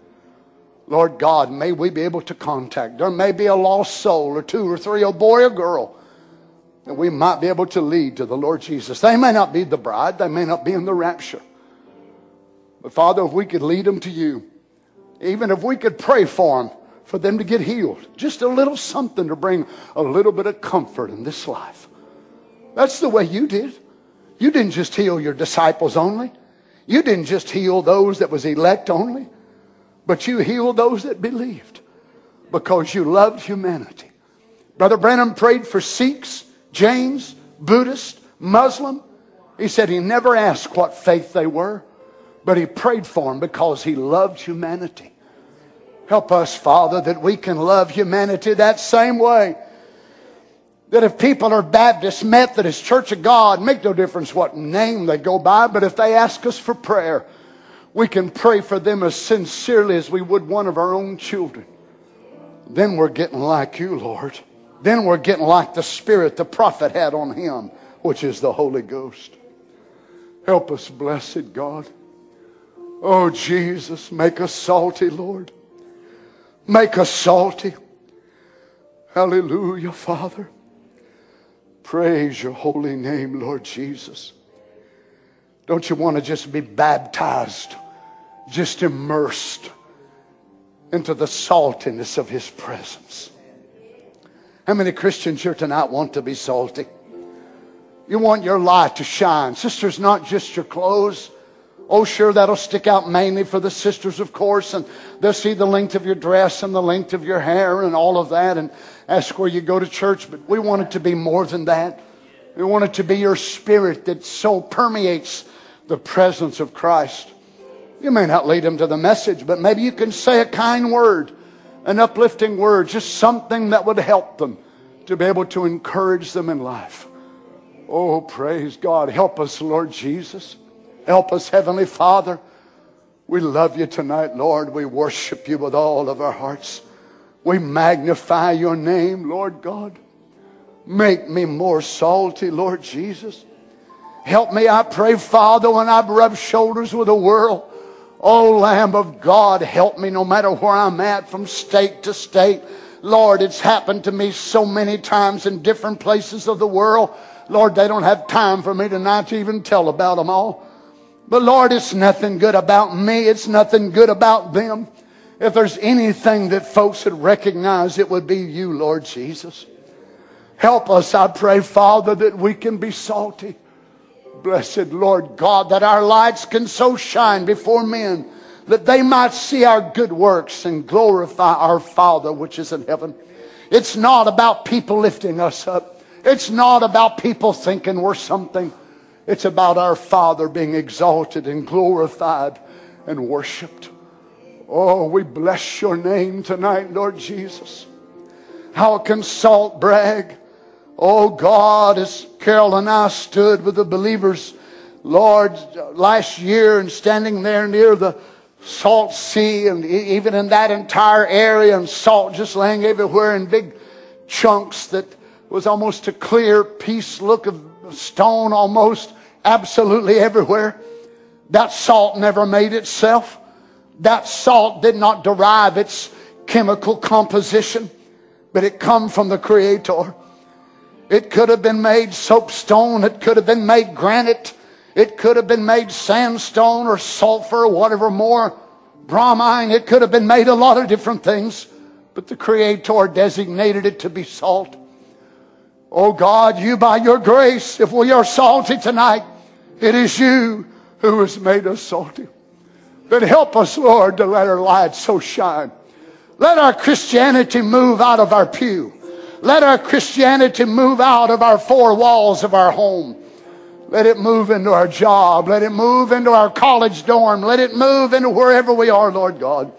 Lord God, may we be able to contact. There may be a lost soul or two or three, a boy or girl, that we might be able to lead to the Lord Jesus. They may not be the bride. They may not be in the rapture. But Father, if we could lead them to you, even if we could pray for them, for them to get healed, just a little something to bring a little bit of comfort in this life. That's the way you did. You didn't just heal your disciples only. You didn't just heal those that was elect only. But you healed those that believed because you loved humanity. Brother Branham prayed for Sikhs, Jains, Buddhists, Muslim. He said he never asked what faith they were, but he prayed for them because he loved humanity. Help us, Father, that we can love humanity that same way. That if people are Baptist, Methodist, Church of God, make no difference what name they go by, but if they ask us for prayer, we can pray for them as sincerely as we would one of our own children. Then we're getting like you, Lord. Then we're getting like the Spirit the prophet had on him, which is the Holy Ghost. Help us, blessed God. Oh, Jesus, make us salty, Lord. Make us salty. Hallelujah, Father. Praise your holy name, Lord Jesus. Don't you want to just be baptized, just immersed into the saltiness of His presence? How many Christians here tonight want to be salty? You want your light to shine. Sisters, not just your clothes. Oh, sure, that'll stick out mainly for the sisters, of course, and they'll see the length of your dress and the length of your hair and all of that and ask where you go to church. But we want it to be more than that. We want it to be your spirit that so permeates the presence of Christ. You may not lead them to the message, but maybe you can say a kind word, an uplifting word, just something that would help them to be able to encourage them in life. Oh, praise God. Help us, Lord Jesus. Help us, Heavenly Father. We love you tonight, Lord. We worship you with all of our hearts. We magnify your name, Lord God. Make me more salty, Lord Jesus. Help me, I pray, Father, when I rub shoulders with the world. Oh, Lamb of God, help me no matter where I'm at from state to state. Lord, it's happened to me so many times in different places of the world. Lord, they don't have time for me tonight to even tell about them all. But Lord, it's nothing good about me. It's nothing good about them. If there's anything that folks would recognize, it would be you, Lord Jesus. Help us, I pray, Father, that we can be salty. Blessed Lord God, that our lights can so shine before men that they might see our good works and glorify our Father which is in heaven. It's not about people lifting us up. It's not about people thinking we're something. It's about our Father being exalted and glorified and worshiped. Oh, we bless your name tonight, Lord Jesus. How can salt brag? Oh God, as Carol and I stood with the believers, Lord, last year and standing there near the Salt Sea, and even in that entire area, and salt just laying everywhere in big chunks that was almost a clear piece look of stone almost absolutely everywhere. That salt never made itself. That salt did not derive its chemical composition, but it come from the Creator. It could have been made soapstone. It could have been made granite. It could have been made sandstone or sulfur or whatever more. Bromine. It could have been made a lot of different things. But the Creator designated it to be salt. Oh God, you by your grace, if we are salty tonight, it is you who has made us salty. But help us, Lord, to let our light so shine. Let our Christianity move out of our pew. Let our Christianity move out of our four walls of our home. Let it move into our job. Let it move into our college dorm. Let it move into wherever we are, Lord God.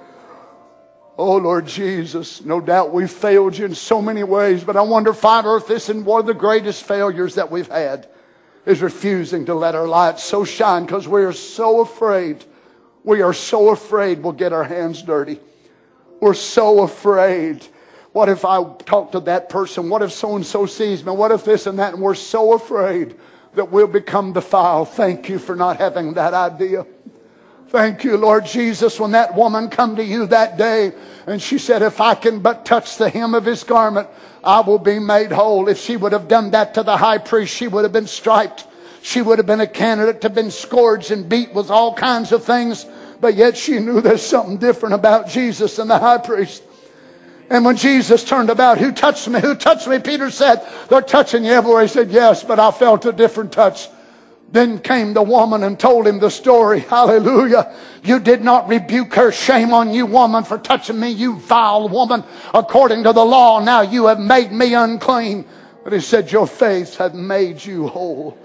Oh, Lord Jesus, no doubt we've failed you in so many ways, but I wonder, Father, if this is one of the greatest failures that we've had is refusing to let our light so shine because we are so afraid. We are so afraid we'll get our hands dirty. We're so afraid. What if I talk to that person? What if so-and-so sees me? What if this and that? And we're so afraid that we'll become defiled. Thank you for not having that idea. Thank you, Lord Jesus, when that woman come to you that day and she said, if I can but touch the hem of his garment, I will be made whole. If she would have done that to the high priest, she would have been striped. She would have been a candidate to have been scourged and beat with all kinds of things. But yet she knew there's something different about Jesus and the high priest. And when Jesus turned about, who touched me? Who touched me? Peter said, they're touching you everywhere. He said, yes, but I felt a different touch. Then came the woman and told him the story. Hallelujah. You did not rebuke her. Shame on you, woman, for touching me, you vile woman. According to the law, now you have made me unclean. But he said, your faith hath made you whole.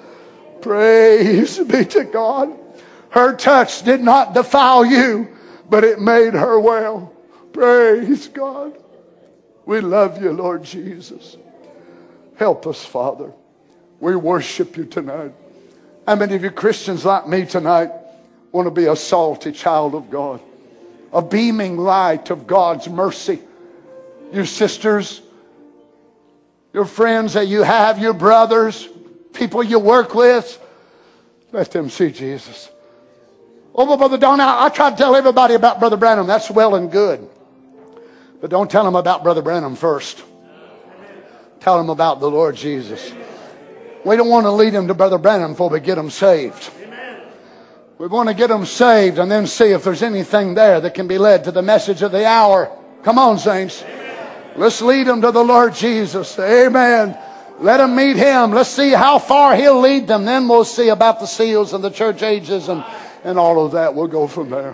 Praise be to God. Her touch did not defile you, but it made her well. Praise God. We love you, Lord Jesus. Help us, Father. We worship you tonight. How many of you Christians like me tonight want to be a salty child of God? A beaming light of God's mercy. Your sisters, your friends that you have, your brothers, people you work with, let them see Jesus. Oh, but Brother Don, I, I try to tell everybody about Brother Branham. That's well and good. But don't tell them about Brother Branham first. Tell them about the Lord Jesus. We don't want to lead them to Brother Branham before we get them saved. We want to get them saved and then see if there's anything there that can be led to the message of the hour. Come on, saints. Let's lead them to the Lord Jesus. Amen. Let them meet Him. Let's see how far He'll lead them. Then we'll see about the seals and the church ages and, and all of that. We'll go from there.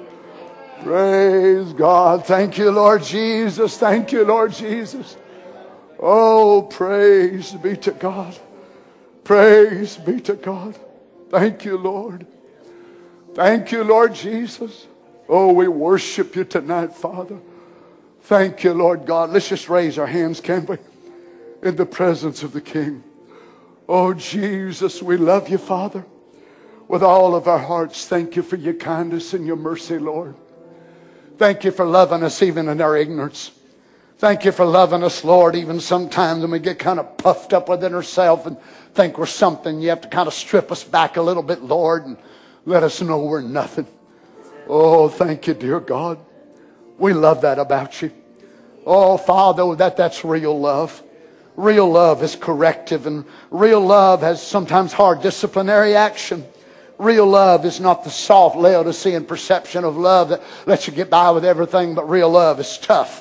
Praise God. Thank you, Lord Jesus. Thank you, Lord Jesus. Oh, praise be to God. Praise be to God. Thank you, Lord. Thank you, Lord Jesus. Oh, we worship you tonight, Father. Thank you, Lord God. Let's just raise our hands, can we? In the presence of the King. Oh, Jesus, we love you, Father. With all of our hearts, thank you for your kindness and your mercy, Lord. Thank you for loving us even in our ignorance. Thank you for loving us, Lord, even sometimes when we get kind of puffed up within ourselves and think we're something. You have to kind of strip us back a little bit, Lord, and let us know we're nothing. Oh, thank you, dear God. We love that about you. Oh, Father, that, that's real love. Real love is corrective, and real love has sometimes hard disciplinary action. Real love is not the soft Laodicean perception of love that lets you get by with everything, but real love is tough.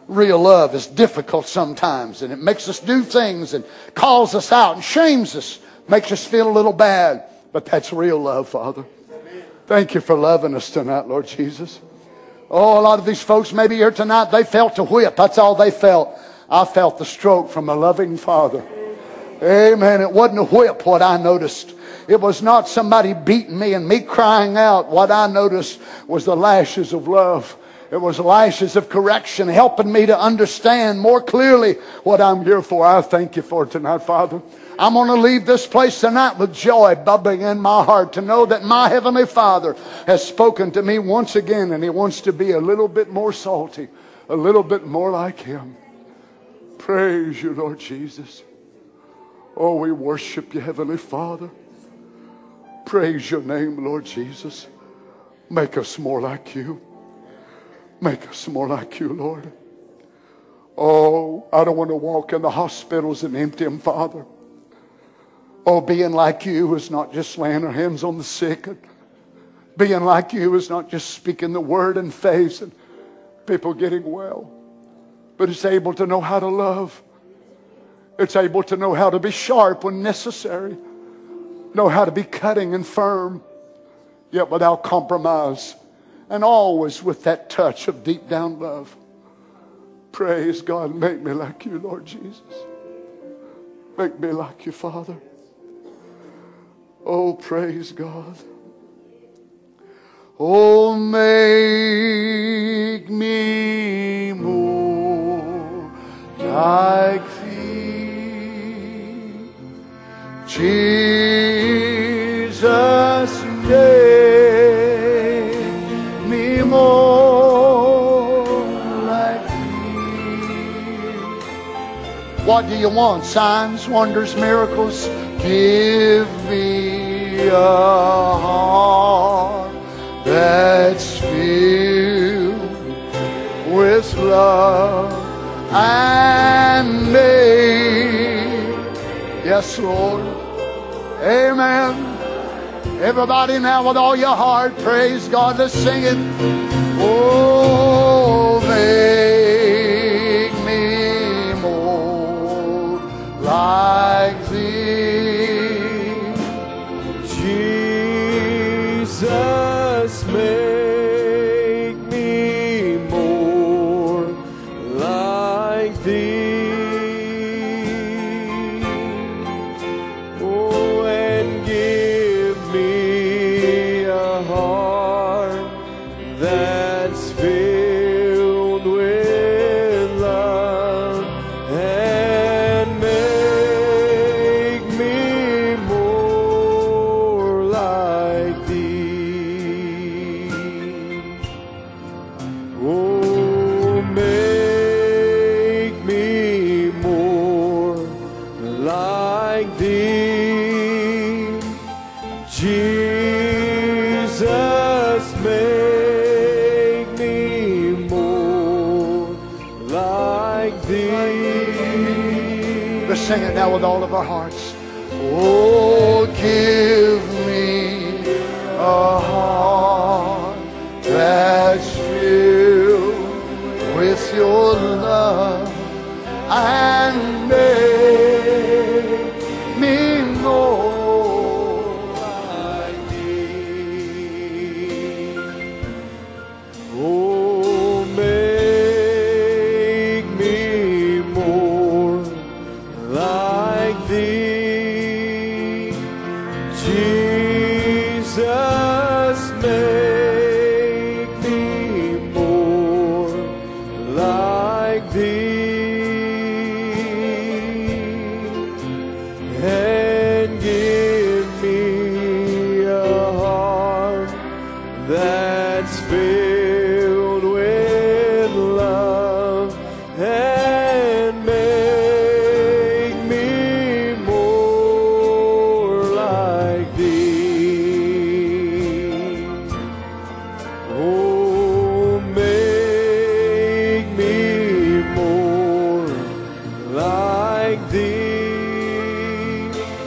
Real love is difficult sometimes, and it makes us do things and calls us out and shames us, makes us feel a little bad. But that's real love, Father. Thank you for loving us tonight, Lord Jesus. Oh, a lot of these folks maybe here tonight, they felt a whip. That's all they felt. I felt the stroke from a loving Father. Amen. It wasn't a whip what I noticed. It was not somebody beating me and me crying out. What I noticed was the lashes of love. It was lashes of correction, helping me to understand more clearly what I'm here for. I thank you for it tonight, Father. I'm going to leave this place tonight with joy bubbling in my heart to know that my Heavenly Father has spoken to me once again, and He wants to be a little bit more salty, a little bit more like Him. Praise you, Lord Jesus. Oh, we worship you, Heavenly Father. Praise your name, Lord Jesus. Make us more like you. Make us more like you, Lord. Oh, I don't want to walk in the hospitals and empty them, Father. Oh, being like you is not just laying our hands on the sick. Being like you is not just speaking the word in faith and people getting well. But it's able to know how to love. It's able to know how to be sharp when necessary. Know how to be cutting and firm, yet without compromise. And always with that touch of deep down love. Praise God. Make me like you, Lord Jesus. Make me like you, Father. Oh, praise God. Oh, make me more like Thee, Jesus. Make me more like Thee. What do you want? Signs, wonders, miracles? Give me a heart that's filled with love and made. Yes, Lord. Amen. Everybody now with all your heart, praise God. Let's sing it. Oh, make me more like Thee, Jesus, make me more like Thee. Oh, and give me a heart that's filled with love, and make me more like Thee. Oh, make me more like Thee, Jesus, make me more like Thee. Let's sing it now with all of our hearts. Oh, give me a heart that's filled with your love and make me more like Thee. Oh, make me more like Thee, Jesus, make me more like Thee, and give me a heart that's filled with love, and make me more like Thee. Oh, make me more like Thee,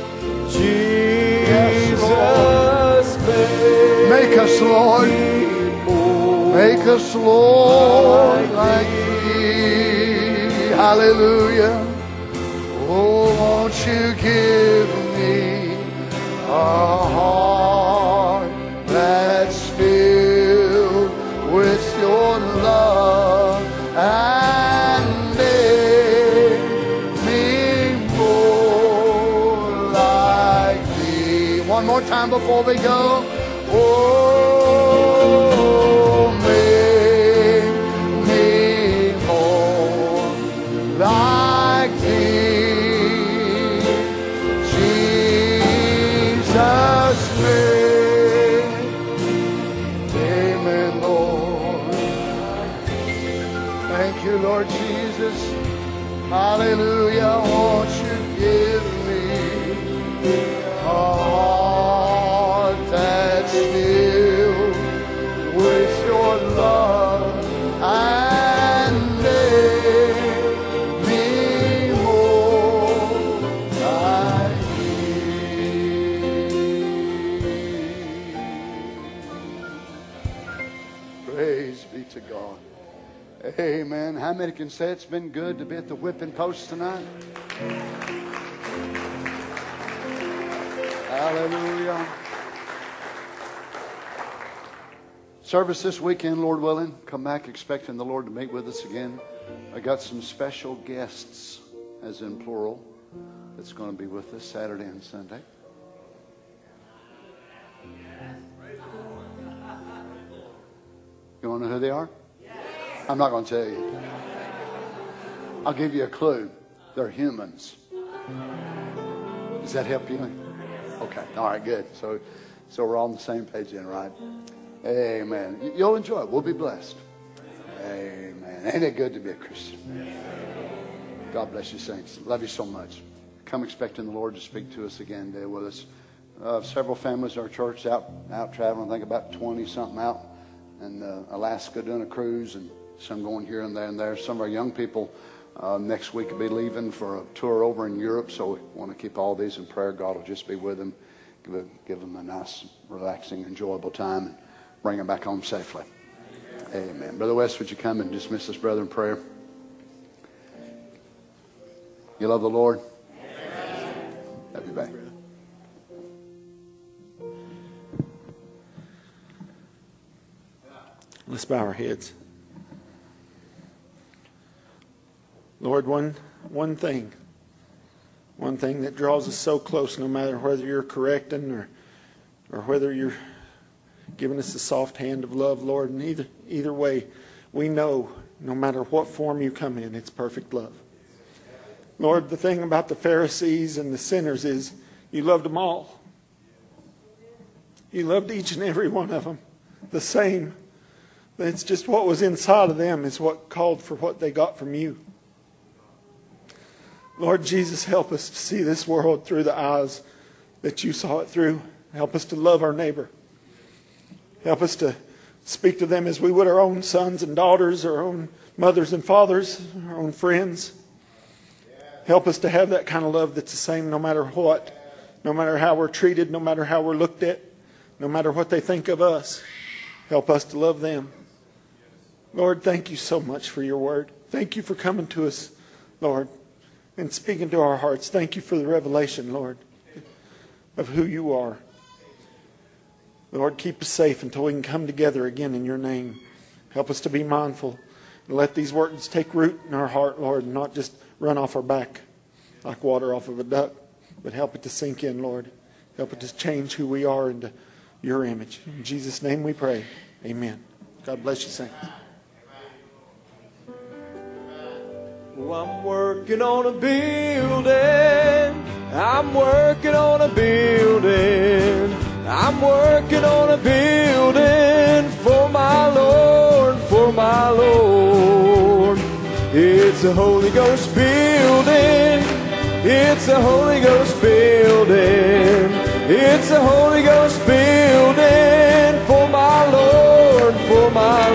Jesus, Make us, Lord. me more Make us, Lord, like like Thee. Thee. Hallelujah. Oh, won't you give me a heart that's filled with your love and make me more like thee. One more time before we go. Oh, make me more like thee, Jesus. Amen, Lord. Thank you, Lord Jesus. Hallelujah. Won't you give me a heart that's filled with your love and make me more like thee. Praise be to God. Amen. How many can say it's been good to be at the whipping post tonight? Hallelujah. Service this weekend, Lord willing. Come back expecting the Lord to meet with us again. I got some special guests, as in plural, that's going to be with us Saturday and Sunday. You want to know who they are? I'm not going to tell you. I'll give you a clue. They're humans. Does that help you? Okay. All right, good. So, so we're all on the same page then, right? Amen. You'll enjoy it. We'll be blessed. Amen. Ain't it good to be a Christian? God bless you, saints. Love you so much. Come expecting the Lord to speak to us again today with us. Uh, several families in our church out out traveling. I think about twenty something out in uh, Alaska doing a cruise, and some going here and there and there. Some of our young people uh, next week will be leaving for a tour over in Europe, so we want to keep all these in prayer. God will just be with them, give, a, give them a nice, relaxing, enjoyable time, and bring them back home safely. Amen. Amen. Brother West, would you come and dismiss this brother in prayer? You love the Lord? Amen. Love you back. Let's bow our heads. Lord, one one thing, one thing that draws us so close, no matter whether you're correcting or or whether you're giving us a soft hand of love, Lord, and either either way, we know no matter what form you come in, it's perfect love. Lord, the thing about the Pharisees and the sinners is you loved them all. You loved each and every one of them the same. It's just what was inside of them is what called for what they got from you. Lord Jesus, help us to see this world through the eyes that you saw it through. Help us to love our neighbor. Help us to speak to them as we would our own sons and daughters, our own mothers and fathers, our own friends. Help us to have that kind of love that's the same no matter what, no matter how we're treated, no matter how we're looked at, no matter what they think of us. Help us to love them. Lord, thank you so much for your word. Thank you for coming to us, Lord, and speaking to our hearts. Thank you for the revelation, Lord, of who you are. Lord, keep us safe until we can come together again in your name. Help us to be mindful and let these words take root in our heart, Lord, and not just run off our back like water off of a duck, but help it to sink in, Lord. Help it to change who we are into your image. In Jesus' name we pray. Amen. God bless you, saints. Well, I'm working on a building. I'm working on a building. I'm working on a building for my Lord, for my Lord. It's a Holy Ghost building. It's a Holy Ghost building. It's a Holy Ghost building for my Lord, for my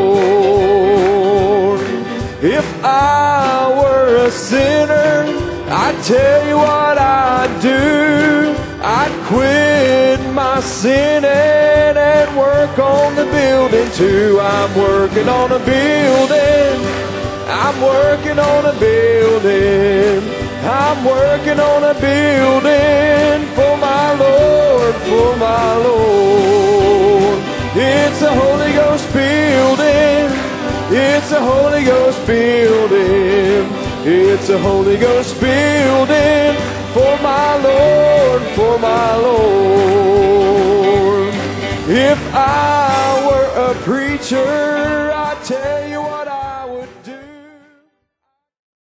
Lord. If I were a sinner, I'd tell you what I'd do. I'd quit my sinning and work on the building too. I'm working on a building. I'm working on a building. I'm working on a building for my Lord, for my Lord. It's a Holy Ghost building. It's a Holy Ghost building. It's a Holy Ghost building for my Lord, for my Lord. If I were a preacher,